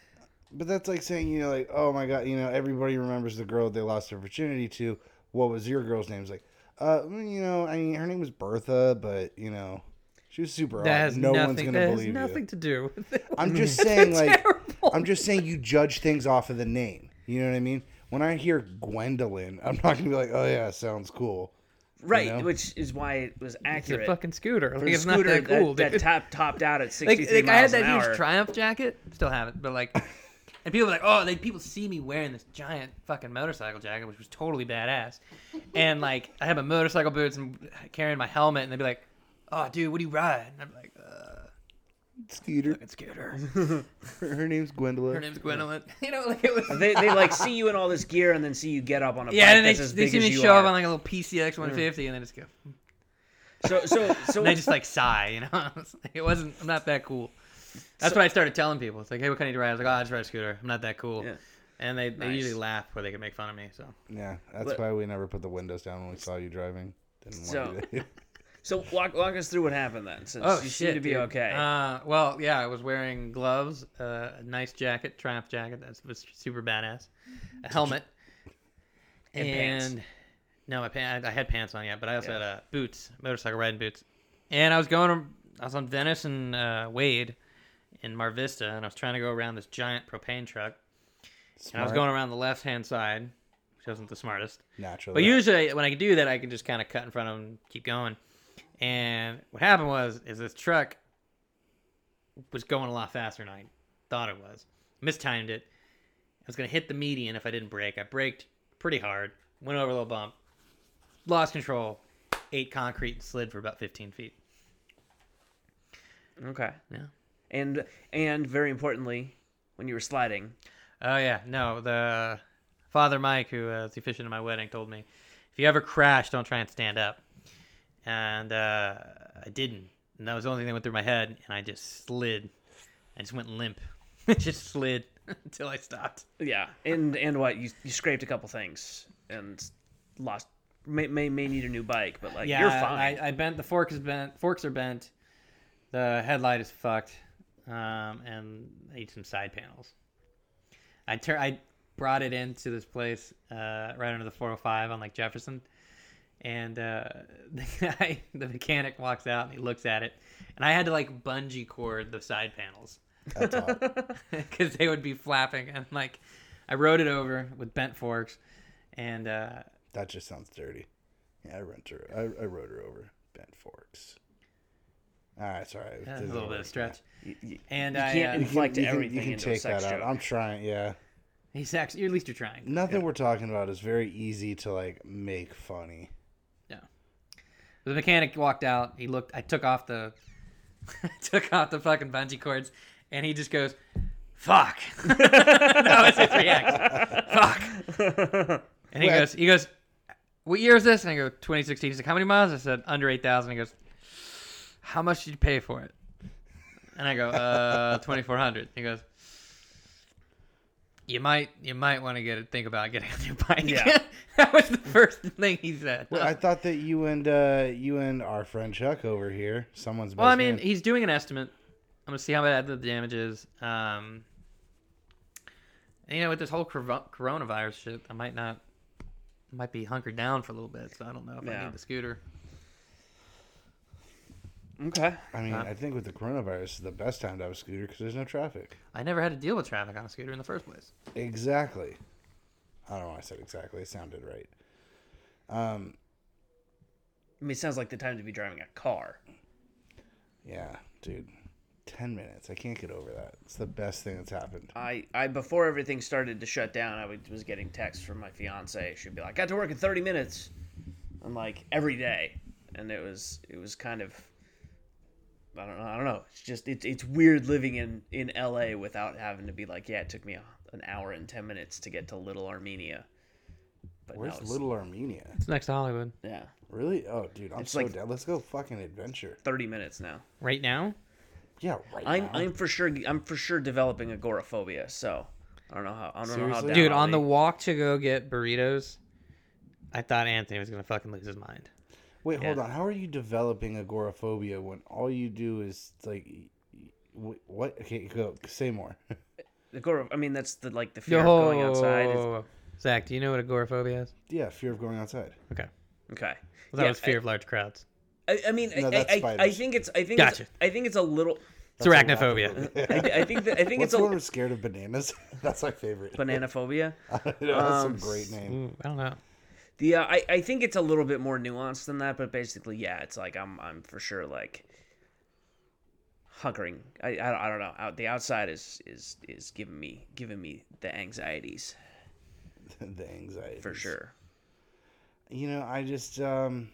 But that's like saying, you know, like, oh my god, you know, everybody remembers the girl they lost their virginity to. What was your girl's name? It's like, uh, you know, I mean, her name was Bertha, but you know, she was super That odd. has No nothing, one's gonna that has believe nothing you. to do with it. I'm just saying, like, terrible. I'm just saying, you judge things off of the name. You know what I mean? When I hear Gwendolyn, I'm not gonna be like, oh yeah, sounds cool. Right, know? which is why it was It's a accurate. fucking scooter. Like, For the it's scooter not that cool, that, dude. that top, topped out at like, sixty-three like I had miles that an hour. huge Triumph jacket. Still have it, but like, and people were like, oh, they people see me wearing this giant fucking motorcycle jacket, which was totally badass. And like, I had my motorcycle boots and carrying my helmet, and they'd be like, oh, dude, what do you ride? And I'd be like, uh, Skeeter. fucking scooter. Her, her name's Gwendolyn. Her name's Gwendolyn. You know, like it was. They, they like see you in all this gear and then see you get up on a Yeah, bike and they, that's as they big see as me you show are. up on like a little P C X one fifty, and then just go. So so so And they just like sigh, you know. It's like, it wasn't. I'm not that cool. That's So- what I started telling people. It's like, hey, what kind of ride? I was like, oh, I just ride a scooter. I'm not that cool. Yeah. And they, they Nice. usually laugh where they can make fun of me. So Yeah, that's But- why we never put the windows down when we saw you driving. Didn't want So- you to. so walk walk us through what happened then, since oh you shit, seem to be dude. okay. Uh, well, yeah, I was wearing gloves, uh, a nice jacket, Triumph jacket. That was super badass. A helmet, And pants. no, my pants. I had pants on, yeah, but I also Yeah. had uh, boots, motorcycle riding boots. And I was going. I was on Venice and uh, Wade in Mar Vista, and I was trying to go around this giant propane truck. And I was Smart. going around the left-hand side, which wasn't the smartest. Natural. But that. usually, when I can do that, I can just kind of cut in front of them and keep going. And what happened was, is this truck was going a lot faster than I thought it was. Mistimed it. I was going to hit the median if I didn't brake. I braked pretty hard, went over a little bump, lost control, ate concrete, and slid for about fifteen feet. Okay. Yeah. And and very importantly, when you were sliding, Oh, yeah. No, the Father Mike, who uh, was the officiant at my wedding, told me, if you ever crash, don't try and stand up. And uh, I didn't. And that was the only thing that went through my head. And I just slid. I just went limp. It just slid until I stopped. yeah, and and what you you scraped a couple things and lost. May may, may need a new bike, but like Yeah, you're fine. I, I bent. The fork is bent. Forks are bent. The headlight is fucked. Um, and I ate some side panels. I tur- I brought it into this place uh, right under the four oh five on like Jefferson, and uh, the guy, the mechanic, walks out and he looks at it, and I had to like bungee cord the side panels That's hot. because they would be flapping, and like I rode it over with bent forks, and uh, That just sounds dirty. Yeah, I rent her. I, I rode her over. Bent forks. All right, it's all right. that's a little bit of stretch. You- you- And you I, can't uh, You inflect can, you can, everything you can into a take sex that out. joke. I'm trying. Yeah. he's actually, at least you're trying. Nothing we're talking about is very easy to like make funny. No. The mechanic walked out. He looked. I took off the, I took off the fucking bungee cords, and he just goes, "Fuck." That was his reaction. Fuck. And he Well, goes, he goes, "What year is this?" And I go, twenty sixteen. He's like, "How many miles?" I said, "Under eight thousand." He goes, "How much did you pay for it?" And I go, "Uh, twenty-four hundred." He goes, "You might, you might want to get it. Think about getting a new bike." Yeah. That was the first thing he said. Well, I thought that you and uh, you and our friend Chuck over here, someone's best Well, I mean, man. he's doing an estimate. I'm gonna see how bad the damage is. Um, and, you know, with this whole cor- coronavirus shit, I might not, I might be hunkered down for a little bit. So I don't know if I Yeah. need the scooter. Okay. I mean, Huh? I think with the coronavirus, it's the best time to have a scooter because there's no traffic. I never had to deal with traffic on a scooter in the first place. Exactly. I don't know why I said exactly. It sounded right. Um, I mean, it sounds like the time to be driving a car. yeah, dude. Ten minutes. I can't get over that. It's the best thing that's happened. I, I before everything started to shut down, I would- was getting texts from my fiance. She'd be like, "Got to work in thirty minutes," and like every day, and it was it was kind of I don't know I don't know. It's just it's it's weird living in in L A without having to be like, yeah, it took me a, an hour and ten minutes to get to Little Armenia. But Where's now it's, Little Armenia? It's next to Hollywood. yeah, Really? Oh, dude, I'm It's so like- down. Let's go fucking adventure. thirty minutes now. Right now? Yeah, right I'm now. I'm for sure I'm for sure developing agoraphobia. So I don't know how I don't know how Seriously? down Dude, I'll on the be. walk to go get burritos, I thought Anthony was gonna fucking lose his mind. Wait, hold Yeah. on. How are you developing agoraphobia when all you do is like, wh- what? Okay, go say more. Agora. I mean, that's the like the fear of going outside. Is, Zach, do you know what agoraphobia is? Yeah, fear of going outside. Okay. okay. Well, that Yeah, was fear I, of large crowds. I, I mean, No, I, that's I, I spiders. think it's. I think. Gotcha. It's, I think it's a little. It's arachnophobia. I, I think that. I think What's it's the one a we're scared of bananas? That's my favorite. banana phobia. That's Um, a great name. Ooh, I don't know. The uh, I I think it's a little bit more nuanced than that, but basically, yeah, it's like I'm I'm for sure like hunkering. I I, I don't know. Out the outside is is is giving me giving me the anxieties The anxiety. for sure. You know, I just um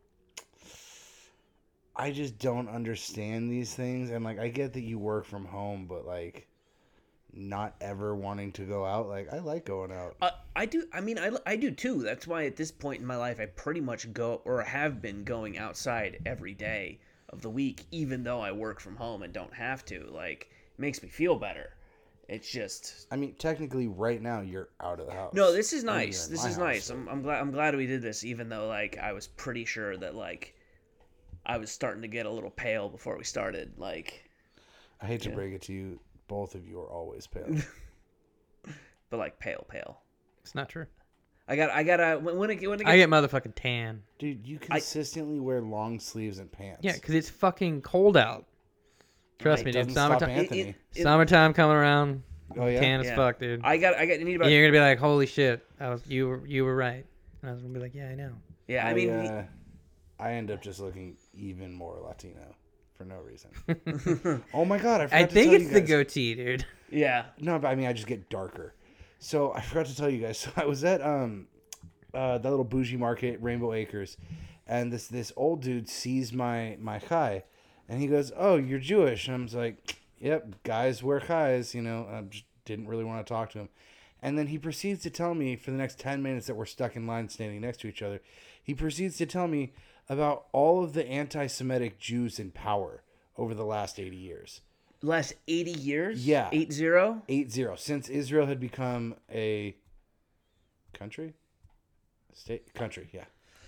I just don't understand these things, and like I get that you work from home, but like not ever wanting to go out. Like I like going out. Uh, I do. I mean, I, I do too. That's why at this point in my life, I pretty much go or have been going outside every day of the week, even though I work from home and don't have to. Like, it makes me feel better. It's just I mean, technically, right now you're out of the house. no. This is I mean, nice. you're in This my is house, nice. but- I'm, I'm glad. I'm glad we did this, even though like I was pretty sure that like I was starting to get a little pale before we started. Like, I hate to Yeah. break it to you, both of you are always pale. but like pale, pale. It's not true. I got. I got to when when it when it I gets, get motherfucking tan. Dude, you consistently wear long sleeves and pants. Yeah, because it's fucking cold out. Trust It me, dude. doesn't stop Summertime, Anthony. It- it- it- summertime coming around. Oh yeah. Tan as Yeah. fuck, dude. I got. I got. I need about. And you're gonna be like, "Holy shit! I was you were you were right." And I was gonna be like, "Yeah, I know." Yeah. I mean. uh, I end up just looking even more Latino for no reason. Oh my god, I forgot I to think tell it's you the guys. goatee, dude. yeah. No, but I mean, I just get darker. So I forgot to tell you guys. So I was at um, uh, that little bougie market, Rainbow Acres, and this this old dude sees my my chai, and he goes, "Oh, you're Jewish." And I'm just like, "Yep, guys wear chais." You know, I just didn't really want to talk to him. And then he proceeds to tell me for the next ten minutes that we're stuck in line standing next to each other. He proceeds to tell me about all of the anti-Semitic Jews in power over the last eighty years. Last eighty years. Yeah. Eight zero. Eight zero since Israel had become a country, state country. Yeah,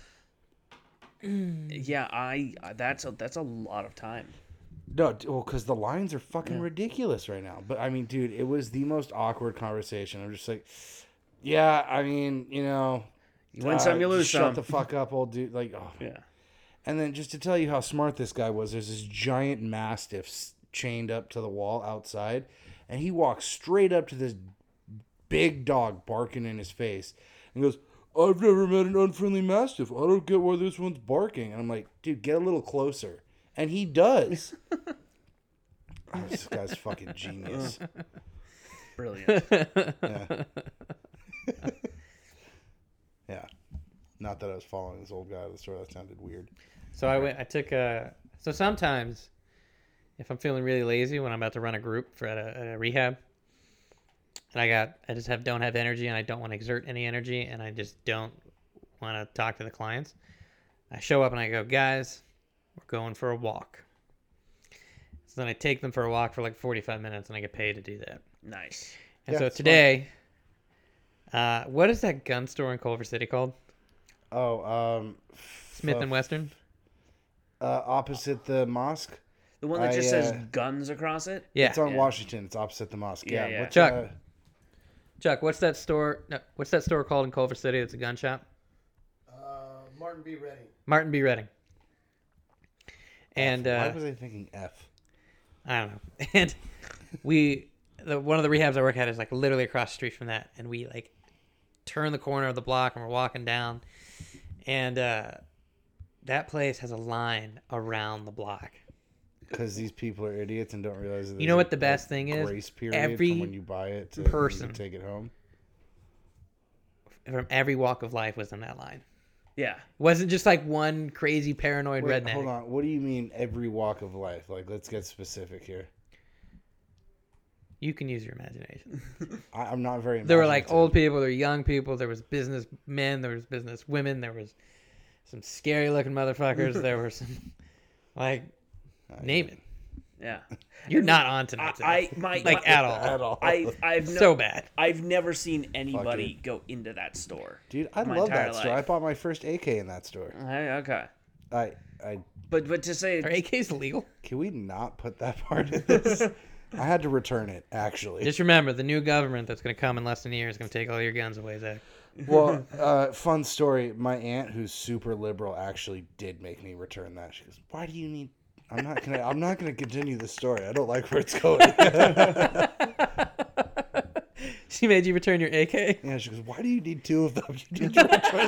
Yeah. I. That's a. That's a lot of time. no, d- well, because the lines are fucking ridiculous right now. But I mean, dude, it was the most awkward conversation. I'm just like, yeah, I mean, you know, You win uh, some, you lose shut some. the fuck up, old dude. Like, oh. Yeah. And then just to tell you how smart this guy was, there's this giant mastiff s- chained up to the wall outside, and he walks straight up to this big dog barking in his face and goes, "I've never met an unfriendly mastiff. I don't get why this one's barking." And I'm like, dude, get a little closer. And he does. Oh, this guy's fucking genius. Brilliant. Yeah. Yeah. Not that I was following this old guy at the store. That sounded weird. So I went. I took a. So sometimes, if I'm feeling really lazy when I'm about to run a group for at a, at a rehab, and I got, I just have don't have energy, and I don't want to exert any energy, and I just don't want to talk to the clients. I show up and I go, guys, we're going for a walk. So then I take them for a walk for like forty-five minutes, and I get paid to do that. Nice. And Yeah, so it's today, uh, what is that gun store in Culver City called? Oh, um, Smith f- and Western. Uh, opposite the mosque. The one that I, just uh, says guns across it. Yeah. It's on Yeah. Washington. It's opposite the mosque. Yeah, Yeah. yeah. What's, Chuck. uh, Chuck, what's that store? No, what's that store called in Culver City? It's a gun shop. Uh, Martin B. Redding. Martin B. Redding. And Why uh, was I thinking F? I don't know. And we, the, one of the rehabs I work at is like literally across the street from that. And we like turn the corner of the block and we're walking down, and uh, that place has a line around the block. Because these people are idiots and don't realize that You know there's what the a, best a thing is? grace period Every from when you buy it to when person- you take it home. From every walk of life was in that line. Yeah. It wasn't just like one crazy paranoid Wait, redneck. hold on. What do you mean every walk of life? Like, let's get specific here. You can use your imagination. I, I'm not very. There were like imaginative. old people, there were young people, there was business men, there was business women, there was some scary looking motherfuckers, there were some like name it. Yeah. You're not on I, tonight. Zach. I my like my- at all. At all. I I've no, So bad. I've never seen anybody Fucking- go into that store. Dude, I my love entire that store. I life. bought my first A K in that store. Hey, okay. I, I But but to say Are A Ks legal? can we not put that part in this? I had to return it, actually. Just remember, the new government that's going to come in less than a year is going to take all your guns away, Zach. Well, uh, fun story. My aunt, who's super liberal, actually did make me return that. She goes, "Why do you need?" I'm not gonna. I'm not gonna continue the story. I don't like where it's going. She made you return your A K? Yeah. She goes, "Why do you need two of them? You need to return."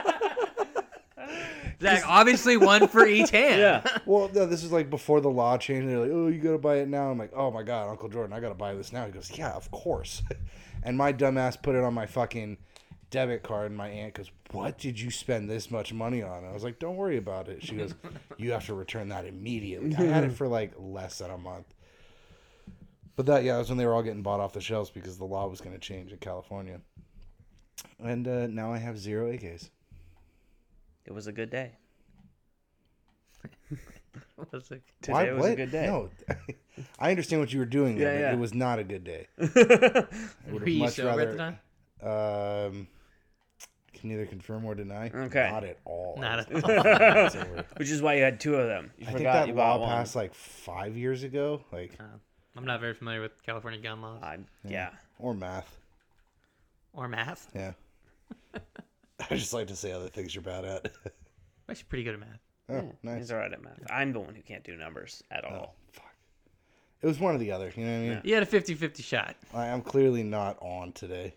Zach, obviously one for each hand. Yeah. Well, no, this is like before the law changed. They're like, "Oh, you gotta buy it now." I'm like, "Oh my god, Uncle Jordan, I gotta buy this now." He goes, "Yeah, of course." And my dumbass put it on my fucking debit card, and my aunt goes, "What did you spend this much money on?" I was like, "Don't worry about it." She goes, "You have to return that immediately." I had it for like less than a month. But that, yeah, was when they were all getting bought off the shelves because the law was going to change in California. And uh, now I have zero A Ks. It was a good day. Was it- Today Why- was what? a good day. No, I understand what you were doing there, Yeah, but yeah. it was not a good day. I would Were you have much sober at the rather. time? Um, can neither confirm or deny. Okay. Not at all. Not I at was all. not sober. Which is why you had two of them. You I think forgot that you law bought one. passed like five years ago, like Uh, I'm not very familiar with California gun laws I'm- yeah. or math. or math. Yeah. I just like to say other things you're bad at. I'm actually pretty good at math. Oh, Yeah, nice. He's all right at math. I'm the one who can't do numbers at Oh, all. fuck. It was one or the other. You know what I mean? Yeah. You had a fifty-fifty shot. I, I'm clearly not on today.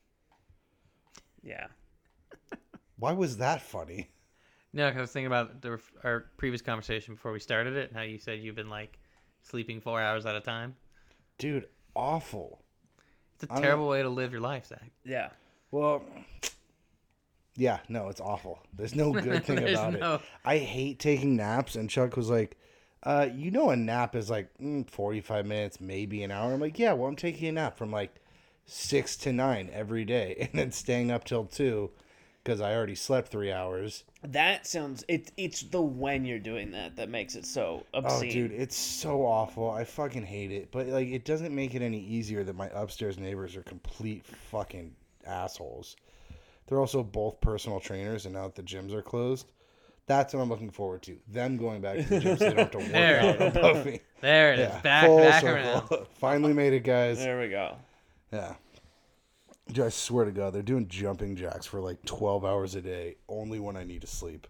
Yeah. Why was that funny? No, 'cause I was thinking about the, our previous conversation before we started it, and how you said you've been like sleeping four hours at a time. Dude, awful. It's a I don't- terrible way to live your life, Zach. Yeah. Well, yeah, no, it's awful. There's no good thing There's about no- it. I hate taking naps, and Chuck was like, uh, you know a nap is like mm, forty-five minutes, maybe an hour. I'm like, yeah, well, I'm taking a nap from like six to nine every day, and then staying up till two because I already slept three hours. That sounds it it's the when you're doing that that makes it so Oh, obscene. dude, it's so awful. I fucking hate it. But like, it doesn't make it any easier that my upstairs neighbors are complete fucking assholes. They're also both personal trainers, and now that the gyms are closed, that's what I'm looking forward to. Them going back to the gym so they don't have to work There. out above me. There it is. Yeah, Back, full back circle. around. Finally made it, guys. There we go. Yeah. Dude, I swear to God, they're doing jumping jacks for like twelve hours a day, only when I need to sleep.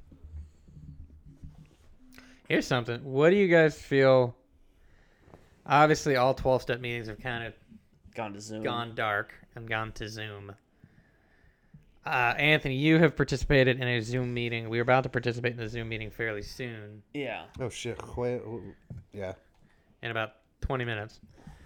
Here's something. What do you guys feel? Obviously, all twelve-step meetings have kind of Gone to Zoom. gone dark and gone to Zoom. Uh, Anthony, you have participated in a Zoom meeting. We are about to participate in a Zoom meeting fairly soon, Yeah. Oh, shit. Wait, yeah. in about twenty minutes.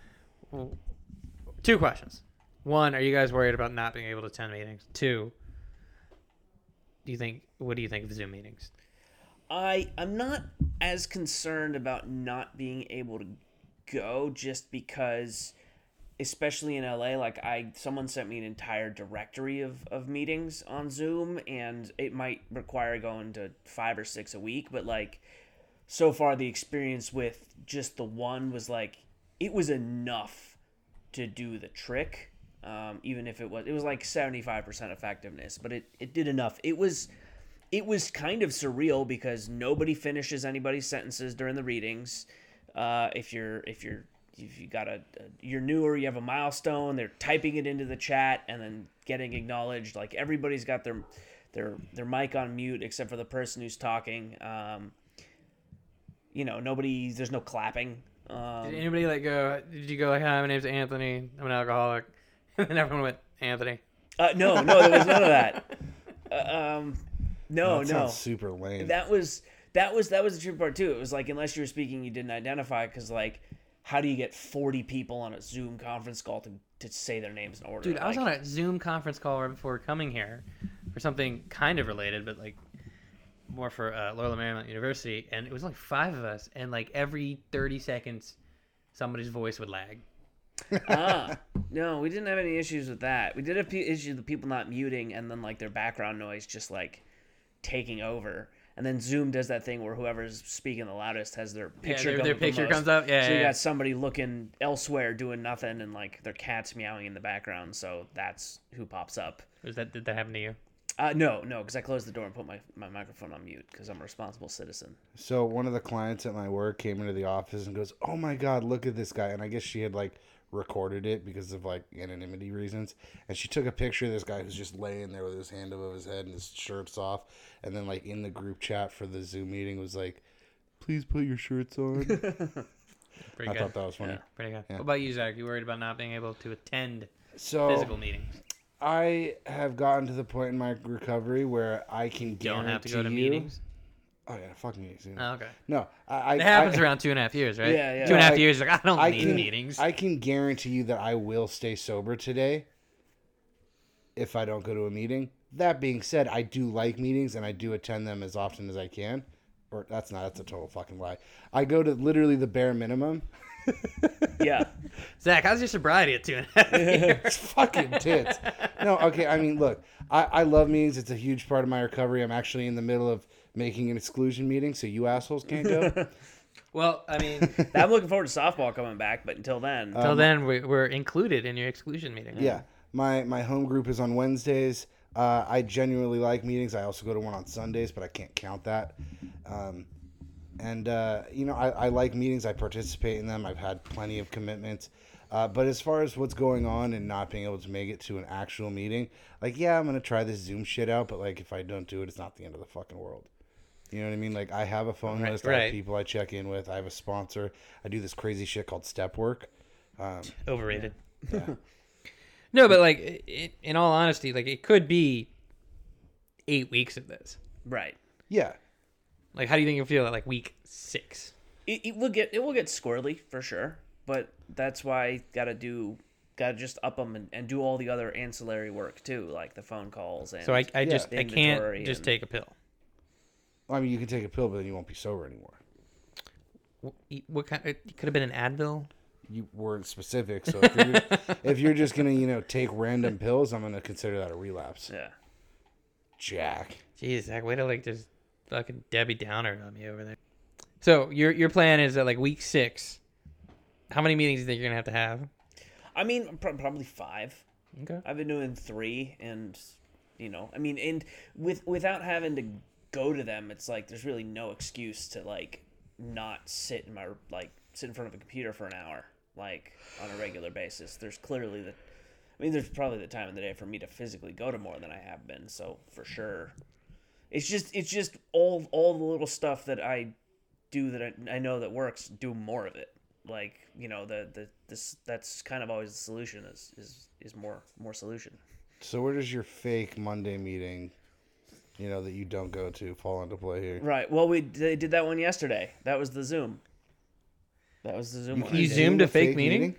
Two questions. One, are you guys worried about not being able to attend meetings? Two, do you think? What do you think of Zoom meetings? I I'm not as concerned about not being able to go just because, especially in L A, like I someone sent me an entire directory of, of meetings on Zoom, and it might require going to five or six a week, but like so far the experience with just the one was like it was enough to do the trick. Um, even if it was it was like seventy-five percent effectiveness, but it, it did enough. It was it was kind of surreal because nobody finishes anybody's sentences during the readings. Uh, if you're if you're if you got a, a you're newer, you have a milestone, they're typing it into the chat and then getting acknowledged. Like everybody's got their their their mic on mute except for the person who's talking. Um, you know, nobody there's no clapping. Um, Did anybody like go? Did you go like, "Hi, my name's Anthony. I'm an alcoholic," and then everyone went, "Anthony." uh, no, no, there was none of that. Uh, um, no, That no. sounds super lame. That was that was that was the tricky part too. It was like unless you were speaking, you didn't identify because like, how do you get forty people on a Zoom conference call to, to say their names in order? Dude, I was Like, on a Zoom conference call right before coming here for something kind of related, but like more for uh, Loyola Marymount University, and it was like five of us, and like every thirty seconds, somebody's voice would lag. ah, no, we didn't have any issues with that. We did have p- issues with people not muting and then like their background noise just like taking over. And then Zoom does that thing where whoever's speaking the loudest has their picture. their- come their up the picture most. comes up? Yeah, So yeah, you yeah. got somebody looking elsewhere doing nothing, and like their cat's meowing in the background. So that's who pops up. Was that did that happen to you? Uh, no, no, because I closed the door and put my, my microphone on mute because I'm a responsible citizen. So one of the clients at my work came into the office and goes, "Oh my God, look at this guy!" And I guess she had like recorded it because of like anonymity reasons. And she took a picture of this guy who's just laying there with his hand above his head and his shirt's off. And then like in the group chat for the Zoom meeting was like, "Please put your shirts on." Pretty I good. thought that was funny. Yeah. Pretty good. Yeah. What about you, Zach? You worried about not being able to attend So physical meetings? I have gotten to the point in my recovery where I can You guarantee don't have to go to you- meetings? Oh yeah, fuck meetings. You know. Oh, okay. No, I. I It happens I, around two and a half years, right? Yeah, yeah. Two and a half I- years, like, I don't I need can, meetings. I can guarantee you that I will stay sober today if I don't go to a meeting. That being said, I do like meetings and I do attend them as often as I can. Or that's not, that's a total fucking lie. I go to literally the bare minimum. Yeah. Zach, how's your sobriety at two and a half years? It's fucking tits. No, okay, I mean, look, I, I love meetings. It's a huge part of my recovery. I'm actually in the middle of making an exclusion meeting, so you assholes can't go. Well, I mean, I'm looking forward to softball coming back, but until then, until then, we, we're included in your exclusion meeting. Yeah, my my home group is on Wednesdays. Uh, I genuinely like meetings. I also go to one on Sundays, but I can't count that. Um, and uh, you know, I, I like meetings. I participate in them. I've had plenty of commitments. Uh, but as far as what's going on and not being able to make it to an actual meeting, like, yeah, I'm gonna try this Zoom shit out. But like, if I don't do it, it's not the end of the fucking world. You know what I mean? Like, I have a phone Right, list. I have right. people I check in with. I have a sponsor. I do this crazy shit called step work. Um, Overrated. yeah. No, but like, i in all honesty, like, it could be eight weeks of this. right. Yeah. Like, how do you think you'll feel at like week six? It, it will get it will get squirrely for sure, but that's why gotta do gotta just up them and, and do all the other ancillary work too, like the phone calls and So I, I Yeah. just, I Inventory can't just and- take a pill. I mean, you can take a pill, but then you won't be sober anymore. What- What kind? It could have been an Advil. You weren't specific, so if you're, if you're just gonna, you know, take random pills, I'm gonna consider that a relapse. yeah. Jack. Jeez, Zach, way to like just fucking Debbie Downer on me over there. So your your plan is that like week six, how many meetings do you think you're gonna have to have? I mean, pro- probably five. Okay. I've been doing three, and you know, I mean, and with without having to go to them, it's like there's really no excuse to like not sit in my like sit in front of a computer for an hour, like on a regular basis. There's clearly the, I mean, there's probably the time of the day for me to physically go to more than I have been. So for sure, it's just it's just all all the little stuff that I do that I, I know that works. Do more of it. Like, you know, the the this that's kind of always the solution is is is more more solution. So where does your fake Monday meeting, you know, that you don't go to, fall into play here? Right. Well, we they did that one yesterday. That was the Zoom. That was the Zoom You one. can You I did. zoomed a fake meeting?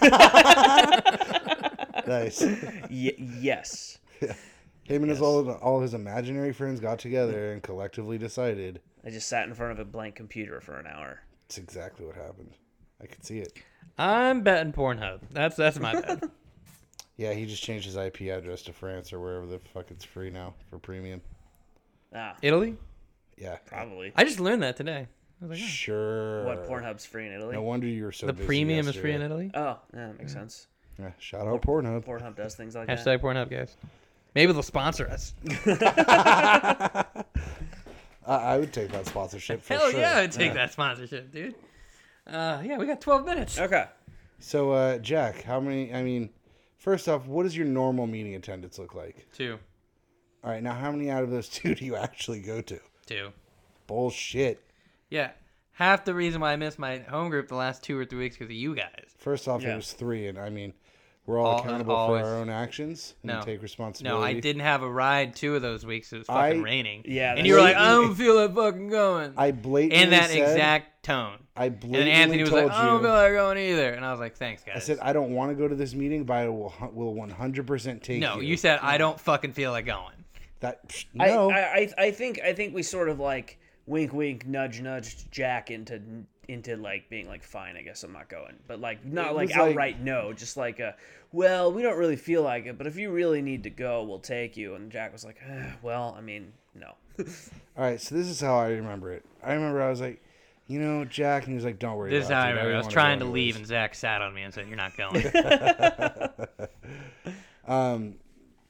Nice. Y- yes. Him and his Yes. all all his imaginary friends got together and collectively decided. I just sat in front of a blank computer for an hour. It's exactly what happened. I could see it. I'm betting Pornhub. That's that's my bet. Yeah, he just changed his I P address to France or wherever the fuck it's free now for premium. Ah, Italy? Yeah. probably. I just learned that today. I was like, oh. Sure. What, Pornhub's free in Italy? No wonder you were so The busy premium is free in yesterday. Italy. Oh, yeah, that makes sense. Yeah, shout out Pornhub. Pornhub does things like that. Hashtag Pornhub, guys. Maybe they'll sponsor us. I, I would take that sponsorship for Hell sure. yeah, I'd take that sponsorship, dude. Uh, yeah, we got twelve minutes. Okay. So, uh, Jack, how many? I mean, first off, what does your normal meeting attendance look like? Two. All right, now how many out of those two do you actually go to? Two. Bullshit. Yeah. Half the reason why I missed my home group the last two or three weeks because of you guys. First off, Yeah. it was three, and I mean, we're all, All- accountable always. for our own actions and No. take responsibility. No, I didn't have a ride two of those weeks. It was fucking I- raining. Yeah, And you were like, I blatantly- don't feel like fucking going. I blatantly In that said, exact tone. I And then blatantly Anthony was told like, I don't you. feel like going either. And I was like, thanks, guys. I said I don't want to go to this meeting, but I will hu- will one hundred percent take no, you. you said, I don't fucking feel like going. that. psh, I, No, I, I, I think I think we sort of like wink, wink, nudge, nudged Jack into into like being like, fine, I guess I'm not going, but like not It like was like- outright no, just like a, well, we don't really feel like it, but if you really need to go, we'll take you. And Jack was like, eh, well, I mean, no. All right, so this is how I remember it. I remember I was like, you know, Jack, and he was like, don't worry. This is about how I it, dude. remember. I didn't was wanna trying go to leave, anyways." and Zach sat on me and said, you're not going. Um,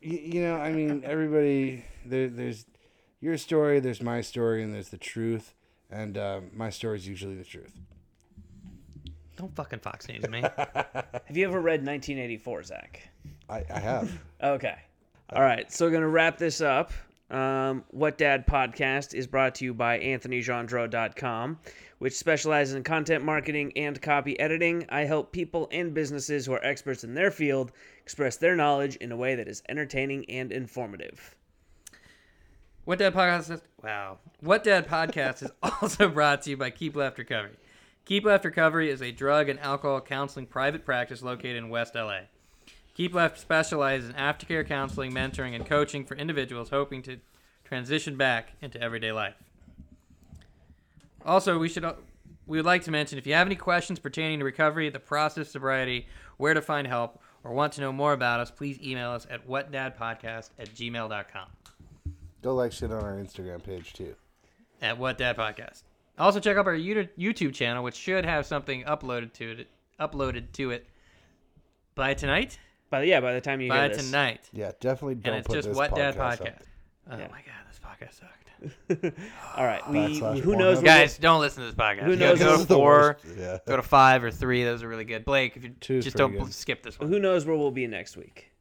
you, you know, I mean, everybody, there, there's your story, there's my story, and there's the truth. And um, my story is usually the truth. Don't fucking Fox News me. Have you ever read nineteen eighty-four, Zach? I, I have. Okay. All right. So we're going to wrap this up. Um, What Dad Podcast is brought to you by Anthony Gendreau dot com, which specializes in content marketing and copy editing. I help people and businesses who are experts in their field express their knowledge in a way that is entertaining and informative. What Dad Podcast is, wow. What Dad Podcast is also brought to you by Keep Left Recovery. Keep Left Recovery is a drug and alcohol counseling private practice located in West L A. Keep Left specializes in aftercare counseling, mentoring, and coaching for individuals hoping to transition back into everyday life. Also, we should we would like to mention, if you have any questions pertaining to recovery, the process, sobriety, where to find help, or want to know more about us, please email us at whatdadpodcast at gmail dot com. Go like shit on our Instagram page, too. At What Dad Podcast. Also, check out our YouTube channel, which should have something uploaded to it, uploaded to it by tonight. But yeah, by the time you By hear this. tonight. Yeah, definitely don't And it's put just this What Dad podcast Podcast. up. Oh Yeah. my god, this podcast sucked. All right. We, Backslash who Pornhub. knows? Guys, don't listen to this podcast. Who You knows- Go This to is the four, worst. Yeah. go to five or three. Those are really good. Blake, if you Two's just pretty don't good. skip this one. Who knows where we'll be next week?